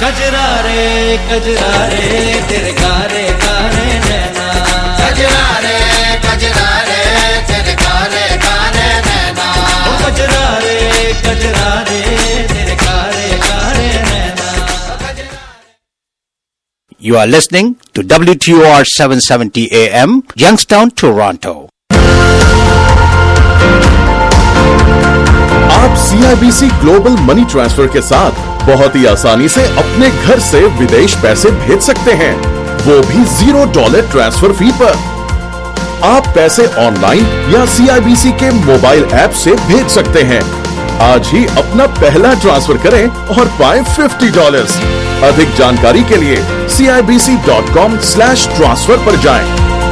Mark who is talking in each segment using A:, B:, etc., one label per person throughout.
A: कजरा रे तेरे कारे कारे नैना, कजरा रे तेरे कारे कारे नैना, कजरा रे तेरे कारे कारे नैना।
B: You are listening to WTOR 770 AM, Youngstown, Toronto.
C: आप CIBC ग्लोबल मनी ट्रांसफर के साथ बहुत ही आसानी से अपने घर से विदेश पैसे भेज सकते हैं, वो भी $0 ट्रांसफर फी पर। आप पैसे ऑनलाइन या CIBC के मोबाइल ऐप से भेज सकते हैं। आज ही अपना पहला ट्रांसफर करें और पाएं $50। अधिक जानकारी के लिए CIBC.com/transfer पर जाएं।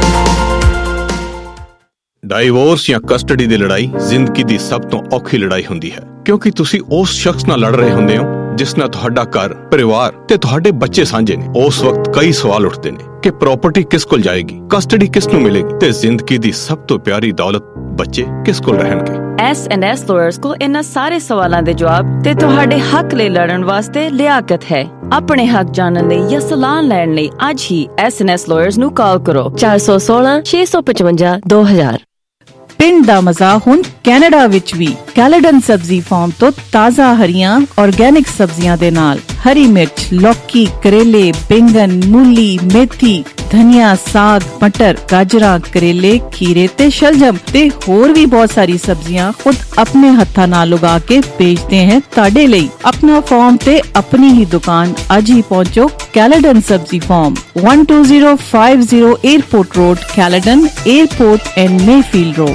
D: ਡਾਈਵੋਰਸ ਜਾਂ ਕਸਟਡੀ ਦੀ ਲੜਾਈ ਜ਼ਿੰਦਗੀ ਦੀ ਸਭ ਤੋਂ ਔਖੀ ਲੜਾਈ ਹੁੰਦੀ ਹੈ, ਕਿਉਂਕਿ ਤੁਸੀਂ ਉਸ ਸ਼ਖਸ ਨਾਲ ਲੜ ਰਹੇ ਹੁੰਦੇ ਹੋ ਜਿਸ ਨਾਲ ਤੁਹਾਡਾ ਘਰ, ਪਰਿਵਾਰ ਤੇ ਤੁਹਾਡੇ ਬੱਚੇ ਸਾਂਝੇ ਨੇ। ਉਸ ਵਕਤ ਕਈ ਸਵਾਲ ਉੱਠਦੇ ਨੇ ਕਿ ਪ੍ਰਾਪਰਟੀ ਕਿਸ ਕੋਲ ਜਾਏਗੀ, ਕਸਟਡੀ ਕਿਸ ਨੂੰ ਮਿਲੇਗੀ ਤੇ ਜ਼ਿੰਦਗੀ ਦੀ ਸਭ ਤੋਂ ਪਿਆਰੀ ਦੌਲਤ ਬੱਚੇ ਕਿਸ ਕੋਲ ਰਹਿਣਗੇ।
E: S&S ਲਾਇਰਸ ਕੋਲ ਇਹਨਾਂ ਸਾਰੇ ਸਵਾਲਾਂ ਦੇ ਜਵਾਬ ਤੇ ਤੁਹਾਡੇ ਹੱਕ ਲਈ ਲੜਨ ਵਾਸਤੇ ਲਿਆਕਤ ਹੈ। ਆਪਣੇ ਹੱਕ ਜਾਣਨ ਲਈ ਜਾਂ ਸਲਾਹ ਲੈਣ ਲਈ ਅੱਜ ਹੀ S&S ਲਾਇਰਸ ਨੂੰ ਕਾਲ ਕਰੋ 416 655 2000।
F: ਪਿੰਡ ਦਾ ਮਜ਼ਾ ਹੁਣ ਕੈਨੇਡਾ ਵਿੱਚ ਵੀ। ਕੈਲੇਡਨ ਸਬਜ਼ੀ ਫਾਰਮ ਤੋਂ ਤਾਜ਼ਾ ਹਰੀਆਂ ਆਰਗੈਨਿਕ ਸਬਜ਼ੀਆਂ ਦੇ ਨਾਲ ਹਰੀ ਮਿਰਚ, ਲੌਕੀ, ਕਰੇਲੇ, ਬੈਂਗਨ, ਮੂਲੀ, ਮੇਥੀ, ਧਨੀਆ, ਸਾਗ, ਮਟਰ, ਗਾਜਰਾਂ, ਕਰੇਲੇ, ਖੀਰੇ ਤੇ ਸ਼ਲਜਮ ਤੇ ਹੋਰ ਵੀ ਬਹੁਤ ਸਾਰੀ ਸਬਜ਼ੀਆਂ ਖੁਦ ਆਪਣੇ ਹੱਥਾਂ ਨਾਲ ਉਗਾ ਕੇ ਵੇਚਦੇ हैं ਤੁਹਾਡੇ ਲਈ। ਆਪਣਾ ਫਾਰਮ ਤੇ ਆਪਣੀ ਹੀ ਦੁਕਾਨ ਅੱਜ ਹੀ ਪਹੁੰਚੋ। Caledon Sabzi farm 12050 airport road, Caledon airport and Mayfield road,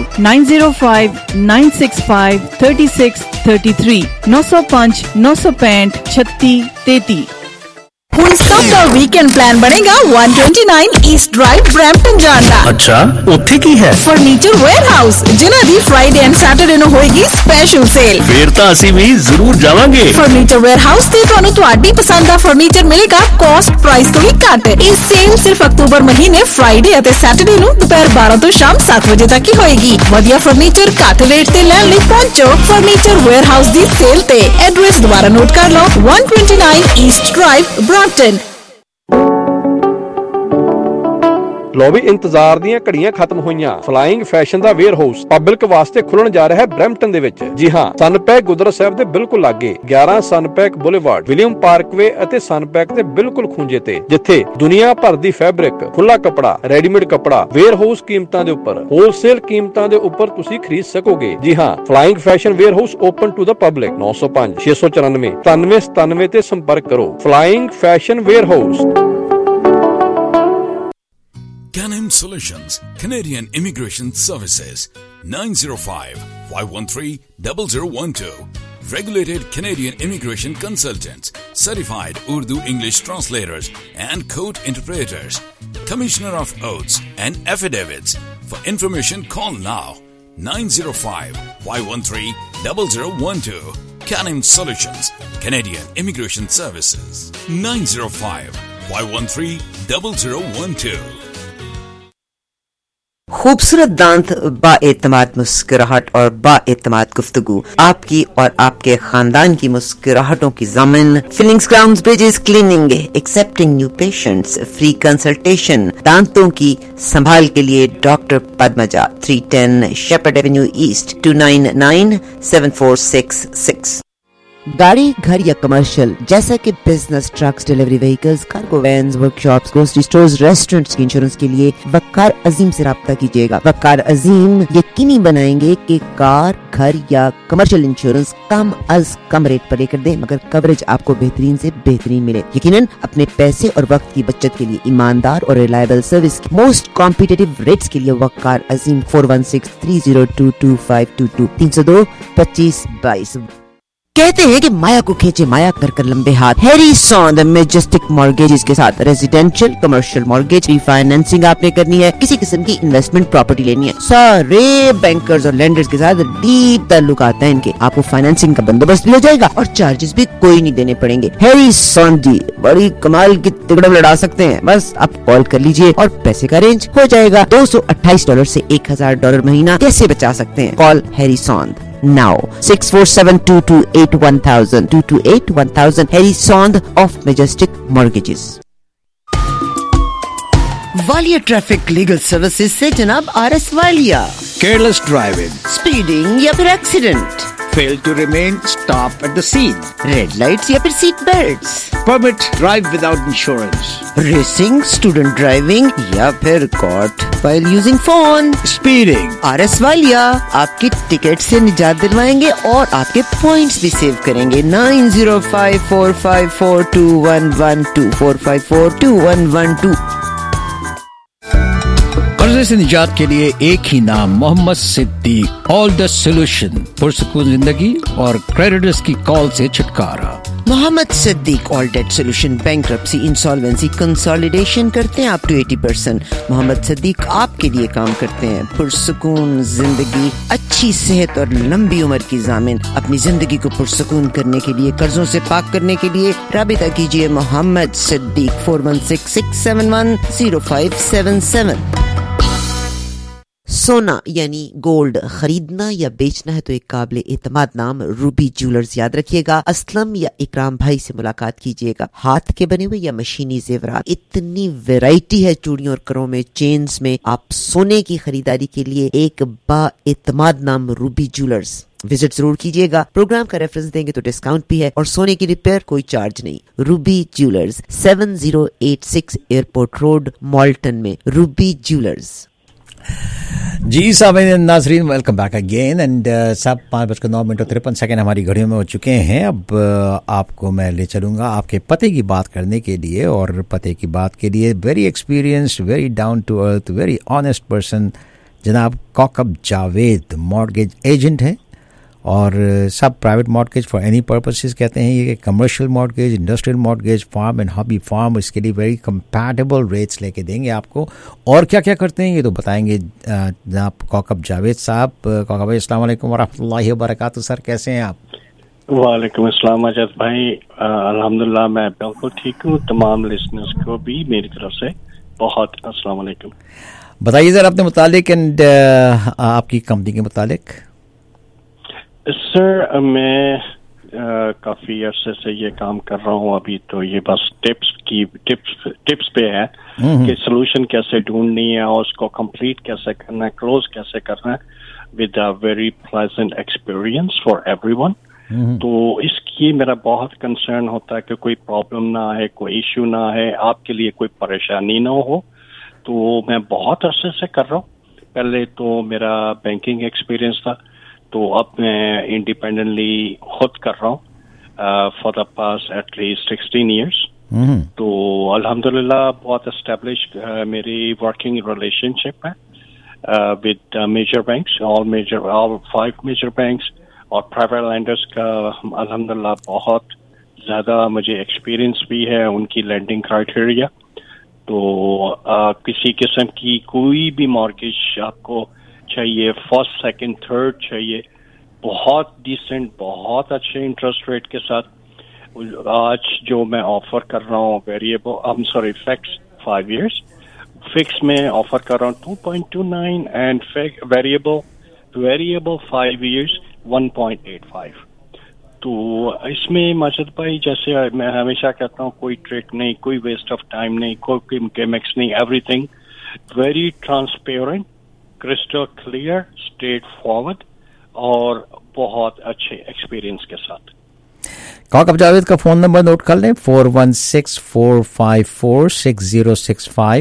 F: 9059653633 905 965 3633।
G: ਹੁਣ ਸਭ ਦਾ ਵੀਕਐਂਡ ਪਲਾਨ ਬਣੇਗਾ 129 ਈਸਟ ਡਰਾਈਵ ਬਰੈਂਪਟਨ ਜਾਣ ਦਾ।
B: ਅੱਛਾ, ਉੱਥੇ ਕੀ ਹੈ?
G: ਫਰਨੀਚਰ ਵੇਅਰਹਾਊਸ, ਜਿਨ੍ਹਾਂ ਦੀ ਫਰਾਈਡੇ ਐਂਡ ਸੈਟਰਡੇ ਨੂੰ ਹੋਏਗੀ ਸਪੈਸ਼ਲ ਸੇਲ।
B: ਫੇਰ ਤਾਂ ਅਸੀਂ ਵੀ ਜ਼ਰੂਰ ਜਾਵਾਂਗੇ।
G: ਫਰਨੀਚਰ ਵੇਅਰਹਾਊਸ ਤੇ ਤੁਹਾਨੂੰ ਤੁਹਾਡੀ ਪਸੰਦ ਦਾ ਫਰਨੀਚਰ ਮਿਲੇਗਾ ਕੋਸਟ ਪ੍ਰਾਈਸ ਤੋਂ ਵੀ ਘੱਟ। ਇਹ ਸੇਲ ਸਿਰਫ ਅਕਤੂਬਰ ਮਹੀਨੇ ਫਰਾਈਡੇ ਅਤੇ ਸੈਟਰਡੇ ਨੂੰ ਦੁਪਹਿਰ 12 ਤੋਂ ਸ਼ਾਮ 7 ਵਜੇ ਤੱਕ ਹੀ ਹੋਏਗੀ। ਵਧੀਆ ਫਰਨੀਚਰ ਘੱਟ ਰੇਟ ਤੇ ਲੈਣ ਲਈ ਪਹੁੰਚੋ ਫਰਨੀਚਰ ਵੇਅਰਹਾਊਸ ਦੀ ਸੇਲ ਤੇ। ਐਡਰੈਸ ਦੁਬਾਰਾ ਨੋਟ ਕਰ ਲਓ 129 ਈਸਟ ਡਰਾਈਵ ਬਰੈਂਪਟਨ।
H: ਲੋ ਵੀ ਇੰਤਜ਼ਾਰ ਦੀਆਂ ਘੜੀਆਂ ਖਤਮ ਹੋਈਆਂ। ਫਲਾਈਂਗ ਫੈਸ਼ਨ ਦਾ ਵੇਅਰ ਹਾਊਸ ਪਬਲਿਕ ਵਾਸਤੇ ਖੁੱਲਣ ਜਾ ਰਿਹਾ ਹੈ ਬਰੈਂਪਟਨ ਦੇ ਵਿੱਚ। ਜੀ ਹਾਂ, ਸਨਪੈਕ ਗੁਰਦੁਆਰਾ ਸਾਹਿਬ ਦੇ ਬਿਲਕੁਲ ਲਾਗੇ 11 ਸਨਪੈਕ ਬੁਲੇਵਾਰਡ, ਵਿਲੀਅਮ ਪਾਰਕਵੇ ਅਤੇ ਸਨਪੈਕ ਦੇ ਬਿਲਕੁਲ ਖੂੰਜੇ ਤੇ, ਜਿੱਥੇ ਦੁਨੀਆ ਭਰ ਦੀ ਫੈਬਰਿਕ, ਖੁੱਲਾ ਕੱਪੜਾ, ਰੈਡੀਮੇਡ ਕੱਪੜਾ ਵੇਅਰ ਹਾਊਸ ਕੀਮਤਾਂ ਦੇ ਉੱਪਰ, ਹੋਲਸੇਲ ਕੀਮਤਾਂ ਦੇ ਉੱਪਰ ਤੁਸੀਂ ਖਰੀਦ ਸਕੋਗੇ। ਜੀ ਹਾਂ, flying fashion warehouse open to the public. 905 694 9797 ਤੇ ਸੰਪਰਕ ਕਰੋ। Flying fashion warehouse.
I: Canim Solutions, Canadian Immigration Services, 905-513-0012. Regulated Canadian immigration consultants, certified Urdu English translators and court interpreters, Commissioner of Oaths and Affidavits. For information, call now 905-513-0012. Canim Solutions, Canadian Immigration Services, 905-513-0012.
J: खूबसूरत दांत, बाएतमाद मुस्कुराहट और बाएतमाद गुफ्तगू आपकी और आपके खानदान की मुस्कुराहटों की ज़मीन। Fillings, crowns, bridges, cleaning, accepting new patients, free consultation. दांतों की संभाल के लिए doctor Padmaja, 310 Sheppard avenue east, 29974666। गाड़ी, घर या कमर्शियल जैसा कि business, trucks, delivery vehicles, cargo vans, workshops, grocery stores, restaurants की इंश्योरेंस के लिए वकार अजीम से राब्ता कीजिएगा। वकार अजीम यकीनी बनाएंगे कि कार, घर या कमर्शियल इंश्योरेंस कम अज कम रेट पर लेकर दें, मगर कवरेज आपको बेहतरीन से बेहतरीन मिले। यकीनन अपने पैसे और वक्त की बचत के लिए ईमानदार और रिलायबल सर्विस की मोस्ट कॉम्पिटिटिव रेट्स के लिए वकार अजीम 4163022522 302 2522। कहते हैं कि माया को खींचे माया कर कर लंबे हाथ। Harry Sond the majestic mortgages के साथ रेजिडेंशियल, कमर्शियल मॉर्गेज, रिफाइनेंसिंग आपने करनी है, किसी किस्म की इन्वेस्टमेंट प्रॉपर्टी लेनी है, सारे बैंकर्स और लेंडर्स के साथ डीप ताल्लुकात हैं इनके। आपको फाइनेंसिंग का बंदोबस्त भी हो जाएगा और चार्जेस भी कोई नहीं देने पड़ेंगे। हैरी सॉन जी बड़ी कमाल की तिगड़म लड़ा सकते हैं। बस आप कॉल कर लीजिए और पैसे का अरेंज हो जाएगा। $228 से $1000 महीना कैसे बचा सकते हैं? Call Harry Sond now. 6472281000 2281000. Harry Sond of Majestic Mortgages. Walia traffic legal services से जनाब RS Walia.
B: Careless driving,
J: speeding या फिर accident,
B: fail to remain stop at the scene,
J: red lights या फिर seat belts,
B: permit drive without insurance,
J: racing, student driving या फिर caught while using phone.
B: speeding,
J: RS Walia आपकी ticket से निजात दिलवाएंगे और आपके पॉइंट्स भी सेव करेंगे. 9054542112 4542112.
B: कर्जे से निजात के लिए एक ही नाम, Mohammad Siddiq. All the solution, पुरसुकून जिंदगी और क्रेडिटर्स की कॉल से छुटकारा.
J: Mohammad Siddiq all debt solution, bankruptcy, insolvency, consolidation करते हैं up to 80%. मोहम्मद सिद्दीक आपके लिए काम करते हैं. पुरसुकून जिंदगी, अच्छी सेहत और लंबी उम्र की जामिन. अपनी जिंदगी को पुरसुकून करने के लिए, कर्जों से पाक करने के लिए राबिता कीजिए मोहम्मद सिद्दीक 4166710577. सोना यानी गोल्ड खरीदना या बेचना है तो एक काबिल एतमाद नाम रूबी ज्वेलर्स याद रखिएगा. असलम या इकराम भाई से मुलाकात कीजिएगा. हाथ के बने हुए या मशीनी जेवरात, इतनी वैरायटी है चूड़ियों और करों में, चेन्स में. आप सोने की खरीदारी के लिए एक बा एतमाद नाम रूबी ज्वेलर्स विजिट जरूर कीजिएगा. प्रोग्राम का रेफरेंस देंगे तो डिस्काउंट भी है और सोने की रिपेयर कोई चार्ज नहीं. Ruby jewellers 7086 airport road, Malton में. Ruby jewellers.
B: जी सामीन नाजरीन, वेलकम बैक अगेन. एंड सब 5:09:53 हमारी घड़ियों में हो चुके हैं. अब आपको मैं ले चलूंगा आपके पते की बात करने के लिए. और पते की बात के लिए very experienced, very down to earth, very honest person जनाब कौकब जावेद मॉर्गेज एजेंट हैं. और सब private mortgage for any purposes कहते हैं. ये commercial mortgage, industrial mortgage, farm and hobby farm, इसके लिए वेरी कंपैटिबल रेट्स लेके देंगे आपको. और क्या क्या करते हैं ये तो बताएंगे जनाब कौकब जावेद साहब. कौकब भाई अस्सलाम वालेकुम वरहमतुल्लाहि वबरकातुहू. सर कैसे हैं आप?
K: वालेकुम अस्सलाम अजद भाई, अल्हम्दुलिल्लाह मैं बिल्कुल ठीक हूँ. तमाम लिसनर्स को भी मेरी तरफ से बहुत अस्सलाम वालेकुम.
B: बताइए सर अपने मुतालिक एंड आपकी कंपनी के मुतालिक.
K: सर मैं काफी अरसे से ये काम कर रहा हूँ. अभी तो ये बस टिप्स पे है कि सोल्यूशन कैसे ढूंढनी है और उसको कंप्लीट कैसे करना है, क्लोज कैसे करना है with a very pleasant experience for everyone. तो इसकी मेरा बहुत कंसर्न होता है कि कोई प्रॉब्लम ना आए, कोई इश्यू ना आए, आपके लिए कोई परेशानी ना हो. तो मैं बहुत अरसे से कर रहा हूँ. पहले तो मेरा बैंकिंग एक्सपीरियंस था, तो अब मैं इंडिपेंडेंटली खुद कर रहा हूँ for the past at least 16 years. तो अल्हम्दुलिल्लाह बहुत एस्टेब्लिश मेरी वर्किंग रिलेशनशिप है with major banks, all 5 major banks और प्राइवेट लैंडर्स का. अल्हम्दुलिल्लाह बहुत ज़्यादा मुझे एक्सपीरियंस भी है उनकी लैंडिंग क्राइटेरिया. तो किसी किस्म की कोई भी मॉर्गेज आपको चाहिए, फर्स्ट, सेकंड, थर्ड चाहिए, बहुत डिसेंट, बहुत अच्छे इंटरेस्ट रेट के साथ. आज जो मैं ऑफर कर रहा हूँ फिक्स 5 years, फिक्स में ऑफर कर रहा हूँ 2.29 एंड वेरिएबल 5 years 1.85. तो इसमें मजद भाई जैसे मैं हमेशा कहता हूँ कोई ट्रिक नहीं, कोई वेस्ट ऑफ टाइम नहीं, कोई गिमिक्स नहीं, everything very transparent, crystal clear, straight forward और बहुत अच्छे एक्सपीरियंस के साथ.
B: कौकब जावेद का फोन नंबर नोट कर लें 4164546065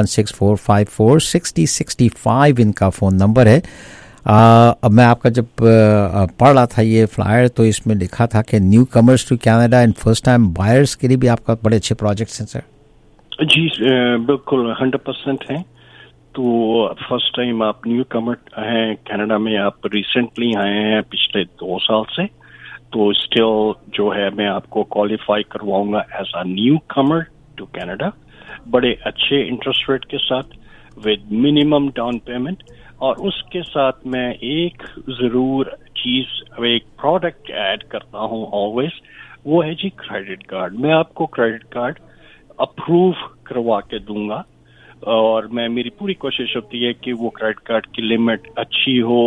B: 4164546065 इनका फोन नंबर है. अब मैं आपका जब पढ़ रहा था ये फ्लायर तो इसमें लिखा था कि newcomers to Canada and first time buyers के लिए भी आपका बड़े अच्छे प्रोजेक्ट्स हैं सर.
K: जी बिल्कुल 100% हैं. तो फर्स्ट टाइम आप न्यू कमर हैं कनाडा में, आप रिसेंटली आए हैं पिछले 2 साल से, तो स्टिल जो है मैं आपको क्वालिफाई करवाऊंगा as a newcomer to Canada, बड़े अच्छे इंटरेस्ट रेट के साथ विद मिनिमम डाउन पेमेंट. और उसके साथ मैं एक जरूर चीज, एक प्रोडक्ट ऐड करता हूँ ऑलवेज, वो है जी क्रेडिट कार्ड. मैं आपको क्रेडिट कार्ड अप्रूव करवा के दूंगा और मेरी पूरी कोशिश होती है कि वो क्रेडिट कार्ड की लिमिट अच्छी हो,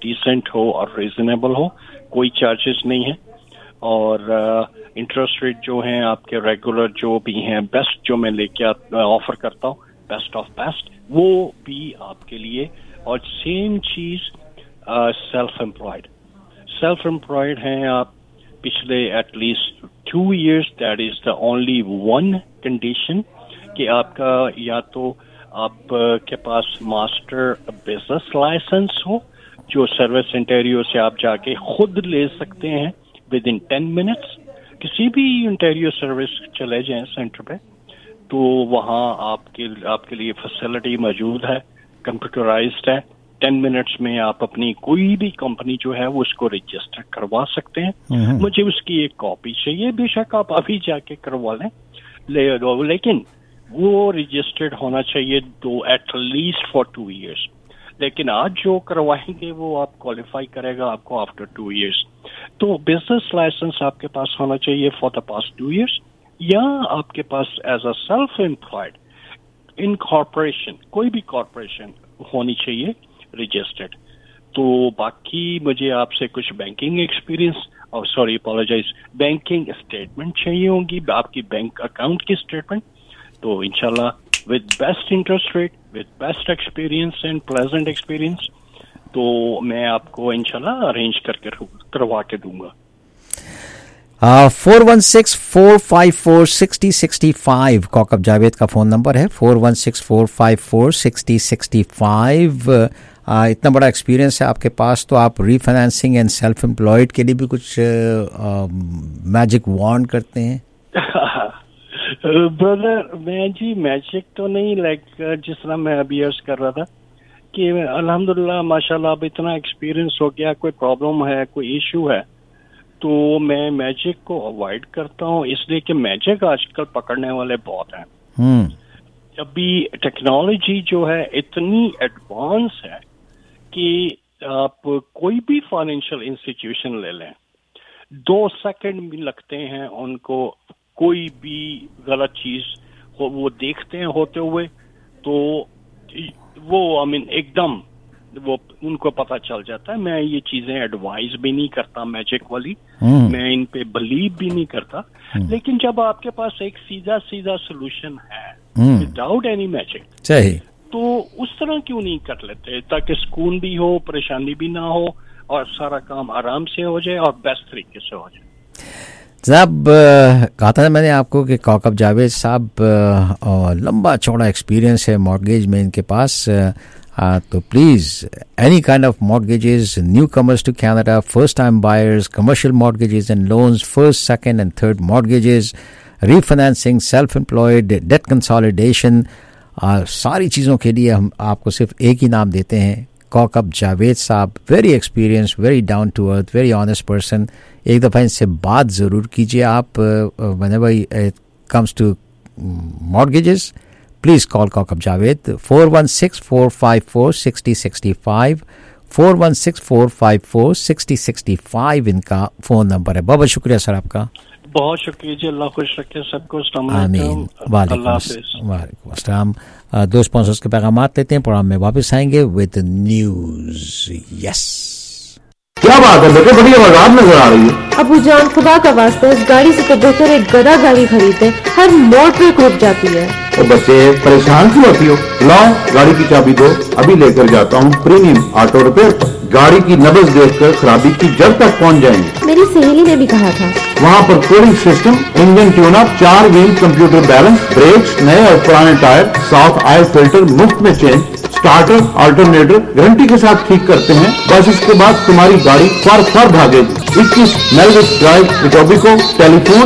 K: डिसेंट हो और रीजनेबल हो, कोई चार्जेस नहीं है। और इंटरेस्ट रेट जो हैं आपके रेगुलर जो भी हैं, बेस्ट जो मैं लेके ऑफर करता हूँ, बेस्ट ऑफ बेस्ट, वो भी आपके लिए। और सेम चीज सेल्फ एम्प्लॉयड हैं आप पिछले at least 2 years, that is the only one condition कि आपका या तो आपके पास मास्टर बिजनेस लाइसेंस हो, जो सर्विस इंटीरियो से आप जाके खुद ले सकते हैं विद इन 10 minutes। किसी भी इंटीरियो सर्विस चले जाएं सेंटर पे, तो वहाँ आपके लिए फैसिलिटी मौजूद है, कंप्यूटराइज्ड है। 10 minutes में आप अपनी कोई भी कंपनी जो है वो उसको रजिस्टर करवा सकते हैं। मुझे उसकी एक कॉपी चाहिए, बेशक आप अभी जाके करवा लें, लेकिन वो रजिस्टर्ड होना चाहिए एटलीस्ट फॉर 2 years। लेकिन आज जो करवाएंगे वो आप क्वालिफाई करेगा आपको आफ्टर 2 years। तो बिजनेस लाइसेंस आपके पास होना चाहिए फॉर द पास्ट 2 years, या आपके पास as a self employed in corporation, कोई भी कॉर्पोरेशन होनी चाहिए रजिस्टर्ड। तो बाकी मुझे आपसे कुछ बैंकिंग एक्सपीरियंस और बैंकिंग स्टेटमेंट चाहिए होंगी, आपकी बैंक अकाउंट की स्टेटमेंट। तो इंशाल्लाह with best interest rate, with best experience and pleasant experience, तो मैं आपको इंशाल्लाह अरेंज करके करवा के दूंगा।
B: 416-454-6065 कॉकब जावेद का फोन नंबर है, 416-454-6065। इतना बड़ा एक्सपीरियंस है आपके पास, तो आप रीफाइनेंसिंग एंड सेल्फ एम्प्लॉयड के लिए भी कुछ मैजिक वॉन्ड करते हैं?
K: ब्रदर मैं जी मैजिक तो नहीं, जिस तरह मैं अभी अर्ज कर रहा था कि अल्हम्दुलिल्लाह माशाल्लाह अब इतना एक्सपीरियंस हो गया, कोई प्रॉब्लम है, कोई इशू है, तो मैं मैजिक को अवॉइड करता हूँ, इसलिए कि मैजिक आजकल पकड़ने वाले बहुत हैं। अभी टेक्नोलॉजी जो है इतनी एडवांस है कि आप कोई भी फाइनेंशियल इंस्टीट्यूशन ले लें, 2 सेकंड भी लगते हैं उनको कोई भी गलत चीज वो देखते हैं होते हुए, तो वो एकदम वो उनको पता चल जाता है। मैं ये चीजें एडवाइस भी नहीं करता मैजिक वाली, मैं इन पे बिलीव भी नहीं करता। लेकिन जब आपके पास एक सीधा सोल्यूशन है विदाउट एनी मैजिक, तो उस तरह क्यों नहीं कर लेते, ताकि सुकून भी हो, परेशानी भी ना हो, और सारा काम आराम से हो जाए और बेस्ट तरीके से हो जाए।
B: साहब कहा था मैंने आपको कि कॉकब जावेद साहब लंबा चौड़ा एक्सपीरियंस है मॉर्गेज में इनके पास, तो please any kind of mortgages, newcomers to Canada, first time buyers, commercial mortgages and loans, first second and third mortgages, refinancing, self employed, debt consolidation, सारी चीज़ों के लिए हम आपको सिर्फ एक ही नाम देते हैं, कॉकब जावेद साहब। Very experience, very down to earth, very honest person. एक दफ़ा इनसे बात ज़रूर कीजिए आप, whenever it comes to mortgages, please call कॉकब Javed. 416-454-6065, 416-454-6065 इनका फ़ोन नंबर है। बहुत शुक्रिया सर आपका।
K: बहुत शुक्रिया जी, अल्लाह खुश रखे सबको।
B: आमीन। वालेकुम अस्सलाम। 2 स्पॉन्सर्स के पैगामात लेते हैं, प्रोग्राम में वापस आएंगे विद न्यूज। यस,
L: क्या बात है बेटे, बड़ी आवाज़ नजर आ रही है।
M: अबू जान खुदा का वास्ता इस गाड़ी से तो बेहतर एक गधा गाड़ी खरीदे, हर मोड़ पे रुक जाती है।
L: तो बच्चे परेशान क्यों होती हो, लाओ गाड़ी की चाबी दो, अभी लेकर जाता हूँ प्रीमियम ऑटो रिपेयर पर। गाड़ी की नब्ज देखकर खराबी की जड़ तक पहुँच जाएंगे।
M: मेरी सहेली ने भी कहा था।
L: वहाँ पर cooling system, engine tune up, 4 wheel computer balance, brakes, नए और पुराने टायर, साफ ऑयल फिल्टर मुफ्त में चेंज, स्टार्टर अल्टरनेटर गारंटी के साथ ठीक करते हैं। बस इसके बाद तुम्हारी गाड़ी फर भागेगी। 21 मेलविच ड्राइव, इटोबिको, टेलीफोन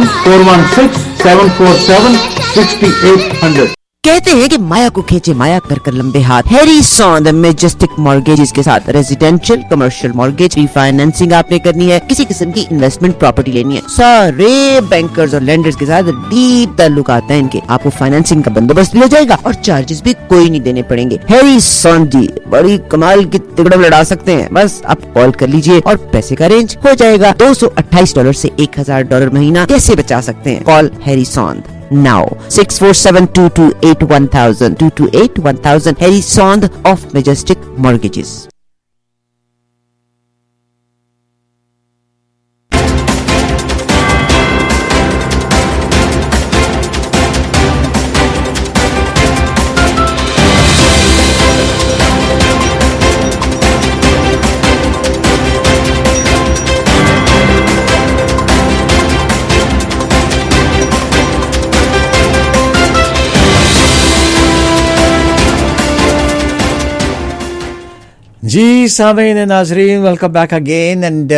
L: 416-747-6800।
J: कहते हैं कि माया को खींचे माया कर कर लंबे हाथ। हैरी सॉन्द मैजेस्टिक मॉर्गेजेस के साथ रेजिडेंशियल, कमर्शियल मॉर्गेज, रिफाइनेंसिंग आपने करनी है, किसी किस्म की इन्वेस्टमेंट प्रॉपर्टी लेनी है, सारे बैंकर्स और लेंडर्स के साथ डीप ताल्लुकात हैं इनके। आपको फाइनेंसिंग का बंदोबस्त भी हो जाएगा और चार्जेस भी कोई नहीं देने पड़ेंगे। हैरी सॉन्द जी बड़ी कमाल की तिगड़म लड़ा सकते हैं। बस आप कॉल कर लीजिए और पैसे का अरेंज हो जाएगा। $228 से $1000 महीना कैसे बचा सकते हैं? Call Harry Sond now 647-228-1000 228-1000 Harry Sond of Majestic Mortgages।
B: 416-454-6065 416-454-6065 इनका फ़ोन नंबर है। बाबा शुक्रिया सर आपका।
J: now 647-228-1000 228-1000 Harry Sond of Majestic Mortgages।
B: 228-1000 Harry Sond of Majestic Mortgages। जी सामीन नाजरीन, वेलकम बैक अगेन एंड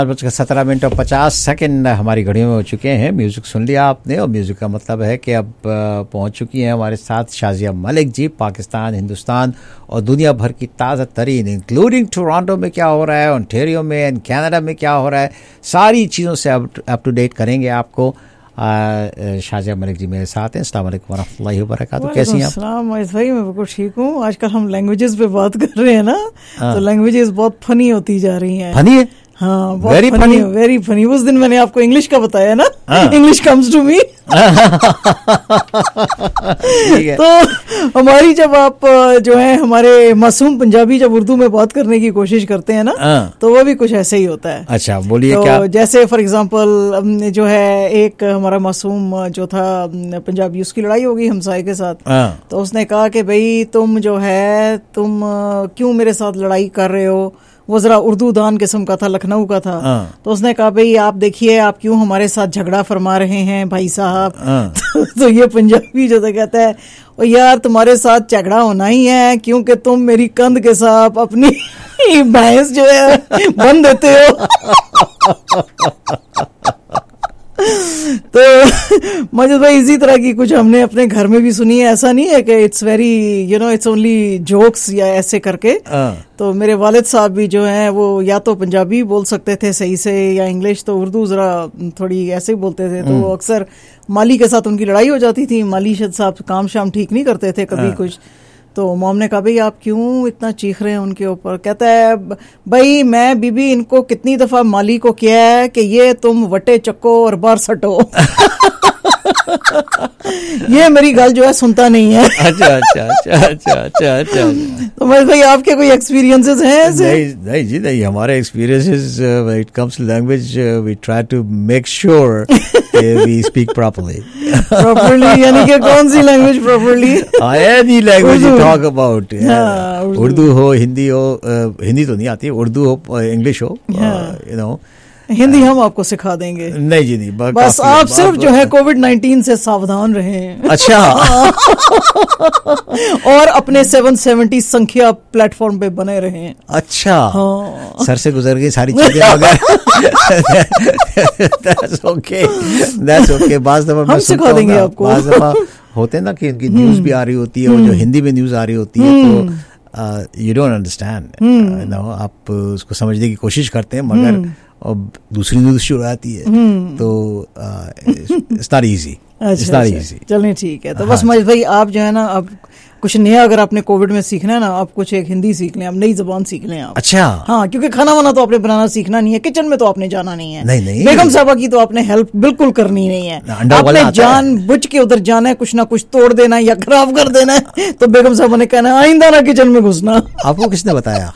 B: 5:17 हमारी घड़ियों में हो चुके हैं। म्यूजिक सुन लिया आपने, और म्यूजिक का मतलब है कि अब पहुंच चुकी हैं हमारे साथ शाजिया मलिक जी। पाकिस्तान, हिंदुस्तान और दुनिया भर की ताज़ा तरीन, इंक्लूडिंग टोरंटो में क्या हो रहा है, ओंटारियो में एंड कनाडा में क्या हो रहा है, सारी चीज़ों से अप टू डेट करेंगे आपको। शाजिया मलिक जी मेरे साथ हैं। अस्सलाम वालेकुम वरहमतुल्लाहि वबरकातुहू। कैसी हैं आप?
N: भाई मैं बिल्कुल ठीक हूँ। आजकल हम लैंग्वेजेस पे बात कर रहे हैं ना, तो लैंग्वेजेस बहुत फनी होती जा रही हैं।
B: फनी है?
N: हाँ, वेरी फनी। उस दिन मैंने आपको इंग्लिश का बताया ना, इंग्लिश कम्स टू मी। तो हमारी जब आप जो है हमारे मासूम पंजाबी जब उर्दू में बात करने की कोशिश करते हैं ना, तो वो भी कुछ ऐसे ही होता है।
B: अच्छा, बोलिए।
N: तो
B: क्या?
N: जैसे फॉर एग्जांपल जो है एक हमारा मासूम जो था पंजाबी, उसकी लड़ाई हो गई हमसाये के साथ। तो उसने कहा कि भाई तुम जो है तुम क्यों मेरे साथ लड़ाई कर रहे हो। वो जरा उर्दू दान किस्म का था, लखनऊ का था। तो उसने कहा भाई आप देखिए आप क्यों हमारे साथ झगड़ा फरमा रहे हैं भाई साहब। तो ये पंजाबी जो कहता है और यार तुम्हारे साथ झगड़ा होना ही है क्योंकि तुम मेरी कंध के साथ अपनी भैंस जो है बन देते हो। तो मजिद भाई इसी तरह की कुछ हमने अपने घर में भी सुनी है। ऐसा नहीं है कि it's very it's only jokes या ऐसे करके। तो मेरे वालिद साहब भी जो हैं वो या तो पंजाबी बोल सकते थे सही से या इंग्लिश, तो उर्दू जरा थोड़ी ऐसे ही बोलते थे। तो अक्सर माली के साथ उनकी लड़ाई हो जाती थी। माली साहब काम शाम ठीक नहीं करते थे कभी कुछ। तो मॉम ने कहा भाई आप क्यों इतना चीख रहे हैं उनके ऊपर। कहता है भाई मैं बीबी इनको कितनी दफा माली को किया है कि ये तुम वटे चक्को और बार सटो। ये मेरी गल जो है सुनता नहीं है। अच्छा। तो भाई आपके कोई एक्सपीरियंसेस हैं ऐसे?
B: नहीं जी नहीं, हमारे experiences it comes to language we try to make sure we speak properly.
N: यानी कि कौन सी language properly?
B: Any language you talk about, Urdu हो, हिंदी हो, हिंदी तो नहीं आती, उर्दू हो, इंग्लिश हो,
N: हिंदी हम आपको सिखा देंगे।
B: नहीं जी नहीं,
N: बस आप सिर्फ जो है कोविड-19 से सावधान रहें।
B: अच्छा।
N: और अपने 770 संख्या प्लेटफॉर्म पे बने रहें।
B: अच्छा। हाँ। सर से गुजर गई सारी चीजें मगर that's okay। बाज़ दफा
N: हम सिखा देंगे आपको।
B: बाज़ दफा होते हैं ना कि उनकी न्यूज भी आ रही होती है और जो हिंदी में न्यूज आ रही होती है तो यू डोंट अंडरस्टैंड। आप उसको समझने की कोशिश करते हैं मगर और दूसरी न्यूज शुरू आती है तो इट्स नॉट इजी।
N: चलिए ठीक है। तो बस मजिद भाई आप जो है ना अब कुछ नया अगर आपने कोविड में सीखना है ना, आप कुछ एक हिंदी सीख लें, आप नई जबान सीख लें आप।
B: अच्छा।
N: हाँ, क्योंकि खाना वाना तो आपने बनाना सीखना नहीं है, किचन में तो आपने जाना नहीं है।
B: नहीं।
N: बेगम साहबा की तो आपने हेल्प बिल्कुल करनी नहीं है। आपने जान बुझ के उधर जाना है, कुछ ना कुछ तोड़ देना है या खराब कर देना है। तो बेगम साहबा ने कहना आइंदा ना किचन में घुसना।
B: आपको किसने बताया?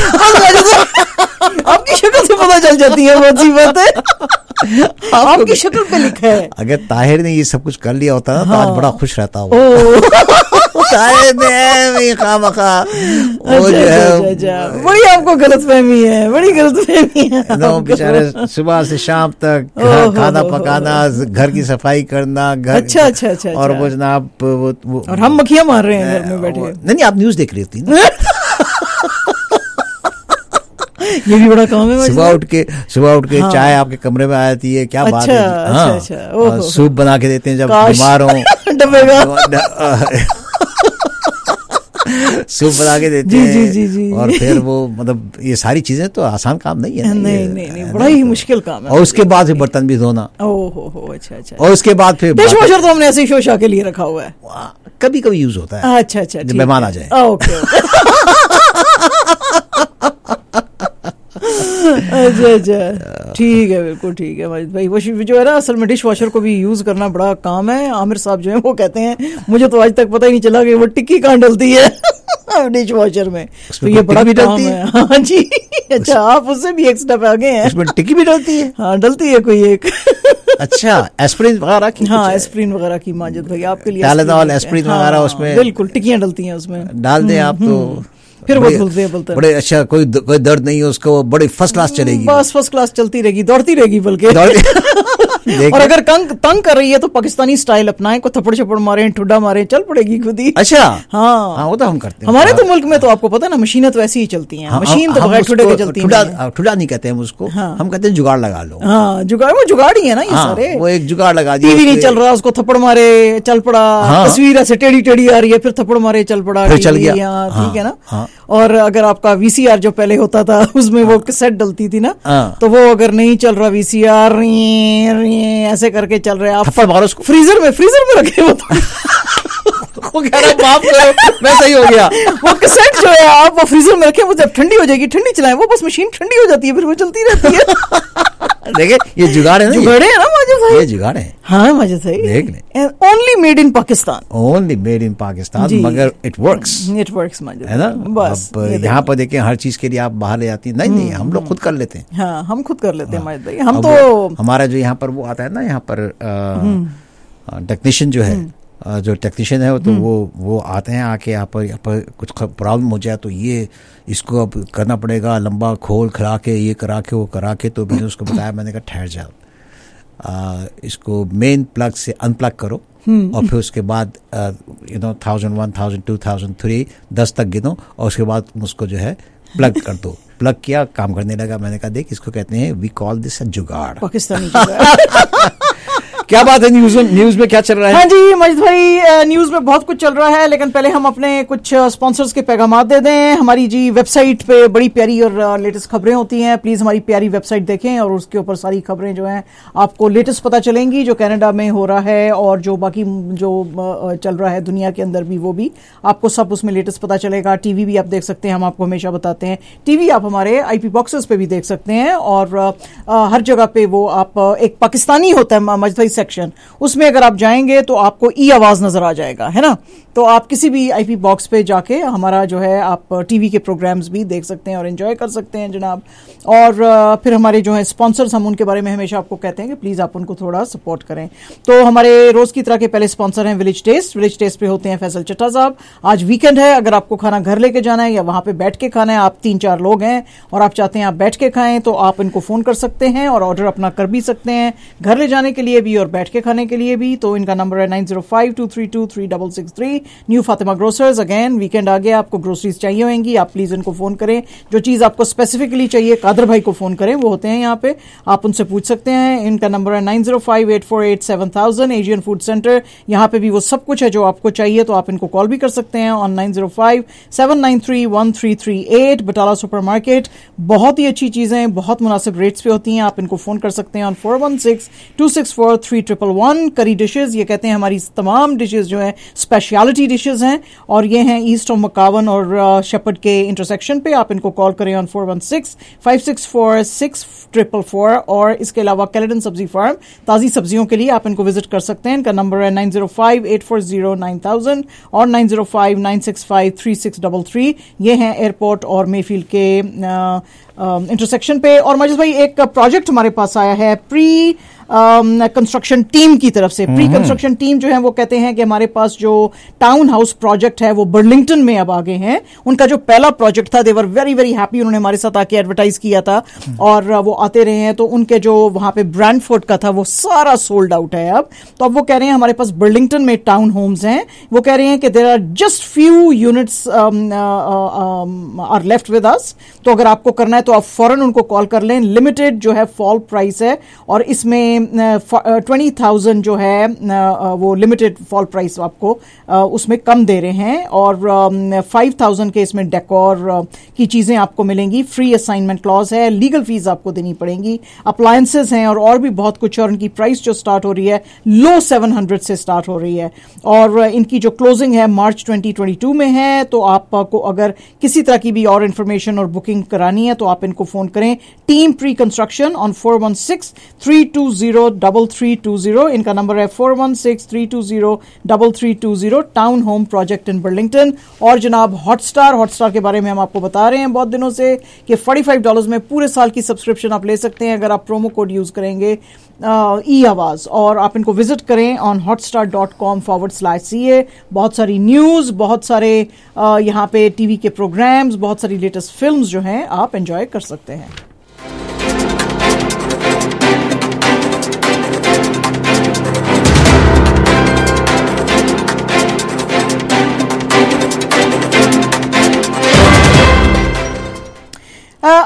N: आपकी शक्ल से पता चल जाती है, बहुत सी बात है। आपकी शक्ल पे लिखा है।
B: अगर ताहिर ने ये सब कुछ कर लिया होता ना तो आज बड़ा खुश रहता हूँ। ताहिर ने खामखा वो जो है
N: बड़ी आपको गलतफहमी है, बड़ी गलतफहमी है।
B: बेचारे सुबह से शाम तक खाना पकाना, घर की सफाई करना, घर।
N: अच्छा।
B: और वो जनाब वो
N: और हम मक्खियां मार रहे हैं घर में बैठे।
B: नहीं, आप न्यूज देख रही थी ना।
N: ये भी बड़ा काम है।
B: सुबह उठ के चाय आपके कमरे में आ जाती है, क्या बात है।
N: अच्छा।
B: सूप बना के देते हैं जब बीमार हो। सूप बना के देते हैं।
N: जी।
B: और फिर वो मतलब ये सारी चीजें तो आसान काम नहीं है।
N: नहीं, बड़ा ही मुश्किल काम है।
B: और उसके बाद फिर बर्तन भी धोना।
N: अच्छा।
B: और उसके बाद फिर
N: डिश वॉशर तो हमने ऐसे ही शोशा के लिए रखा हुआ है,
B: कभी कभी यूज होता है।
N: अच्छा
B: जब मेहमान आ जाए।
N: अच्छा ठीक है, बिल्कुल ठीक है मजिद भाई। वो जो है ना असल में डिश वॉशर को भी यूज करना बड़ा काम है। आमिर साहब जो है वो कहते हैं मुझे तो आज तक पता ही नहीं चला कि वो टिक्की कहाँ डलती है डिश वॉशर में। तो ये बड़ा भी डलती है। हाँ जी। अच्छा, आप उससे भी एक स्टेप आगे हैं।
B: उसमें टिक्की भी डलती है?
N: हाँ, डलती है कोई एक।
B: अच्छा, एस्प्रिन वगैरह की?
N: हाँ, एस्प्रिन वगैरह की माजिद भाई आपके लिए।
B: टाइलेनॉल, एस्प्रिन वगैरह उसमें
N: बिल्कुल टिक्कियां डलती हैं उसमें।
B: डाल दें आप तो
N: फिर वो बोलते हैं
B: बड़े अच्छा, कोई दर्द नहीं है उसको, बड़ी फर्स्ट क्लास चलेगी।
N: बस फर्स्ट क्लास चलती रहेगी, दौड़ती रहेगी बल्कि। और अगर तंग कर रही है तो पाकिस्तानी स्टाइल अपनाए, को थप्पड़ छप्पड़ मारे, ठुड्डा मारे, चल पड़ेगी खुद ही।
B: अच्छा,
N: हाँ
B: वो तो हम करते हैं।
N: हमारे तो मुल्क में तो आपको पता है ना, मशीनें तो ऐसी ही चलती हैं, मशीन तो बगैर ठुड्डे के चलती है।
B: ठुड्डा नहीं कहते हम उसको, हम कहते हैं जुगाड़ लगा लो।
N: हाँ, जुगाड़, वो जुगाड़ ही है ना ये सारे।
B: वो एक जुगाड़ लगा दिया,
N: टीवी नहीं चल रहा, उसको थप्पड़ मारे चल पड़ा, तस्वीर ऐसे टेढ़ी टेढ़ी आ रही है, फिर थप्पड़ मारे चल पड़ा,
B: फिर चल गया।
N: ठीक है ना। और अगर आपका वीसीआर जो पहले होता था उसमें वो कैसेट डलती थी ना, तो वो अगर नहीं चल रहा वीसीआर, ऐसे करके चल रहे आप,
B: थप्पड़ मारो उसको,
N: फ्रीजर में रखे वो
B: वो कह रहा माफ करो, मैं सही हो गया।
N: वो कैसेट जो है आप वो फ्रीजर में रखें, वो जब ठंडी हो जाएगी, ठंडी चलाएं, वो बस मशीन ठंडी हो जाती है, फिर वो चलती रहती है।
B: देखिए ये जुगाड़ है ना,
N: जुगाड़ है ना माजिद भाई,
B: ये जुगाड़ है।
N: हाँ माजिद भाई,
B: देख ले,
N: only made in Pakistan,
B: only made in Pakistan, मगर इट वर्क्स
N: माजिद,
B: है ना।
N: बस
B: अब यहाँ पर देखिए हर चीज के लिए आप बाहर ले जाती है, नहीं हम लोग खुद कर लेते हैं।
N: हाँ, हम खुद कर लेते हैं माजिद भाई। हम तो
B: हमारा जो यहाँ पर वो आता है ना, यहाँ पर टेक्नीशियन जो है, जो टेक्नीशियन है तो वो आते हैं, आके यहाँ पर कुछ प्रॉब्लम हो जाए तो ये इसको अब करना पड़ेगा, लंबा खोल खड़ा के, ये करा के वो करा के। तो मैंने उसको बताया, मैंने कहा ठहर जाओ, इसको मेन प्लग से अनप्लग करो और फिर उसके बाद 1001, 1002, 1003, 10 तक गिनो और उसके बाद उसको जो है प्लग कर दो। प्लग किया, काम करने लगा। मैंने कहा देख, इसको कहते हैं वी कॉल दिस जुगाड़,
N: पाकिस्तानी जुगाड़।
B: क्या बात है, न्यूज में क्या चल रहा है?
N: हाँ जी मजिद भाई, न्यूज में बहुत कुछ चल रहा है, लेकिन पहले हम अपने कुछ स्पॉन्सर्स के पैगाम दे दें। हमारी जी वेबसाइट पे बड़ी प्यारी और लेटेस्ट खबरें होती हैं, प्लीज हमारी प्यारी वेबसाइट देखें और उसके ऊपर सारी खबरें जो हैं आपको लेटेस्ट पता चलेंगी, जो कनाडा में हो रहा है और जो बाकी जो चल रहा है दुनिया के अंदर भी, वो भी आपको सब उसमें लेटेस्ट पता चलेगा। टीवी भी आप देख सकते हैं, हम आपको हमेशा बताते हैं। टीवी आप हमारे आईपी बॉक्सेस पे भी देख सकते हैं और हर जगह पे वो आप एक पाकिस्तानी होता है मजिद भाई सेक्शन, उसमें अगर आप जाएंगे तो आपको ई आवाज नजर आ जाएगा, है ना। तो आप किसी भी आईपी बॉक्स पे जाके हमारा जो है आप टीवी के प्रोग्राम्स भी देख सकते हैं और एंजॉय कर सकते हैं जनाब। और फिर हमारे जो है स्पॉन्सर्स, हम उनके बारे में हमेशा आपको कहते हैं कि प्लीज आप उनको थोड़ा सपोर्ट करें। तो हमारे रोज की तरह के पहले स्पॉन्सर हैं विलेज टेस्ट पे होते हैं फैसल चट्टा साहब। आज वीकेंड है, अगर आपको खाना घर लेके जाना है या वहां पे बैठ के खाना है, आप 3-4 लोग हैं और आप चाहते हैं आप बैठ के खाएं, तो आप इनको फोन कर सकते हैं और ऑर्डर अपना कर भी सकते हैं, घर ले जाने के लिए भी और बैठ के खाने के लिए भी। तो इनका नंबर है 9052323663, new Fatima grocers. Again weekend आ गया, आपको ग्रोसरीज चाहिए होंगी, आप प्लीज इनको फोन करें। जो चीज आपको स्पेसिफिकली चाहिए कादर भाई को फोन करें, वो होते हैं यहाँ पे, आप उनसे पूछ सकते हैं। इनका नंबर है 9058487000, एशियन फूड सेंटर। यहाँ पे भी वो सब कुछ है जो आपको चाहिए, तो आप इनको कॉल भी कर सकते हैं ऑन 9057931338। बटाला सुपर मार्केट, बहुत ही अच्छी चीजें बहुत मुनासिब रेट्स पे होती हैं, आप इनको फोन कर सकते हैं ऑन 4162643111। करी डिशेज, ये कहते हैं हमारी तमाम डिशेज जो है स्पेशलिटी डिशेज हैं और ये हैं ईस्ट ऑफ मकावन और शेपर्ड के इंटरसेक्शन पे। आप इनको कॉल करें ऑन 4165646444। और इसके अलावा कैलेडन सब्जी फार्म, ताजी सब्जियों के लिए आप इनको विजिट कर सकते हैं। इनका नंबर है 9058409000 और 9059653633। ये हैं एयरपोर्ट और मेफील्ड के इंटरसेक्शन पे। और मजिद भाई, एक प्रोजेक्ट हमारे पास आया है प्री कंस्ट्रक्शन टीम की तरफ से। प्री कंस्ट्रक्शन टीम जो है वो कहते हैं कि हमारे पास जो टाउन हाउस प्रोजेक्ट है वो बर्लिंगटन में अब आगे हैं। उनका जो पहला प्रोजेक्ट था, they were very very happy, उन्होंने हमारे साथ आके एडवर्टाइज किया था और वो आते रहे हैं। तो उनके जो वहां पे ब्रैंडफोर्ड का था वो सारा सोल्ड आउट है अब। तो अब वो कह रहे हैं हमारे पास बर्लिंगटन में टाउन होम्स हैं, वो कह रहे हैं कि there are just few units are left with us. तो अगर आपको करना है तो आप फौरन उनको कॉल कर लें। लिमिटेड जो है फॉल प्राइस है और इसमें 20,000 जो है वो लिमिटेड फॉल प्राइस आपको उसमें कम दे रहे हैं और 5,000 के इसमें डेकोर की चीजें आपको मिलेंगी। फ्री असाइनमेंट क्लॉज है, लीगल फीस आपको देनी पड़ेगी, अप्लायंसेस हैं और भी बहुत कुछ। और इनकी प्राइस जो स्टार्ट हो रही है लो 700 से स्टार्ट हो रही है और इनकी जो क्लोजिंग है मार्च 2022 में है। तो आपको अगर किसी तरह की भी और इन्फॉर्मेशन और बुकिंग करानी है तो आप इनको फोन करें। Team pre construction on 416-320-3320। इनका नंबर है 416-320-3320। Town home project in Burlington. और जनाब हॉटस्टार के बारे में हम आपको बता रहे हैं बहुत दिनों से कि $45 में पूरे साल की सब्सक्रिप्शन आप ले सकते हैं अगर आप प्रोमो कोड यूज करेंगे ई आवाज। और आप इनको विजिट करें ऑन hotstar.com/ca। बहुत सारी न्यूज, बहुत सारे यहाँ पे टीवी के प्रोग्राम्स, बहुत सारी लेटेस्ट फिल्म्स जो हैं आप एंजॉय कर सकते हैं।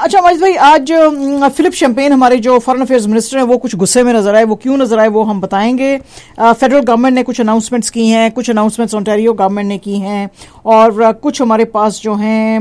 N: अच्छा माजिद भाई, आज फिलिप शैम्पेन हमारे जो फॉरेन अफेयर्स मिनिस्टर हैं वो कुछ गुस्से में नजर आए। वो क्यों नजर आए वो हम बताएंगे। फेडरल गवर्नमेंट ने कुछ अनाउंसमेंट्स की हैं, कुछ अनाउंसमेंट्स ओंटारियो गवर्नमेंट ने की हैं, और कुछ हमारे पास जो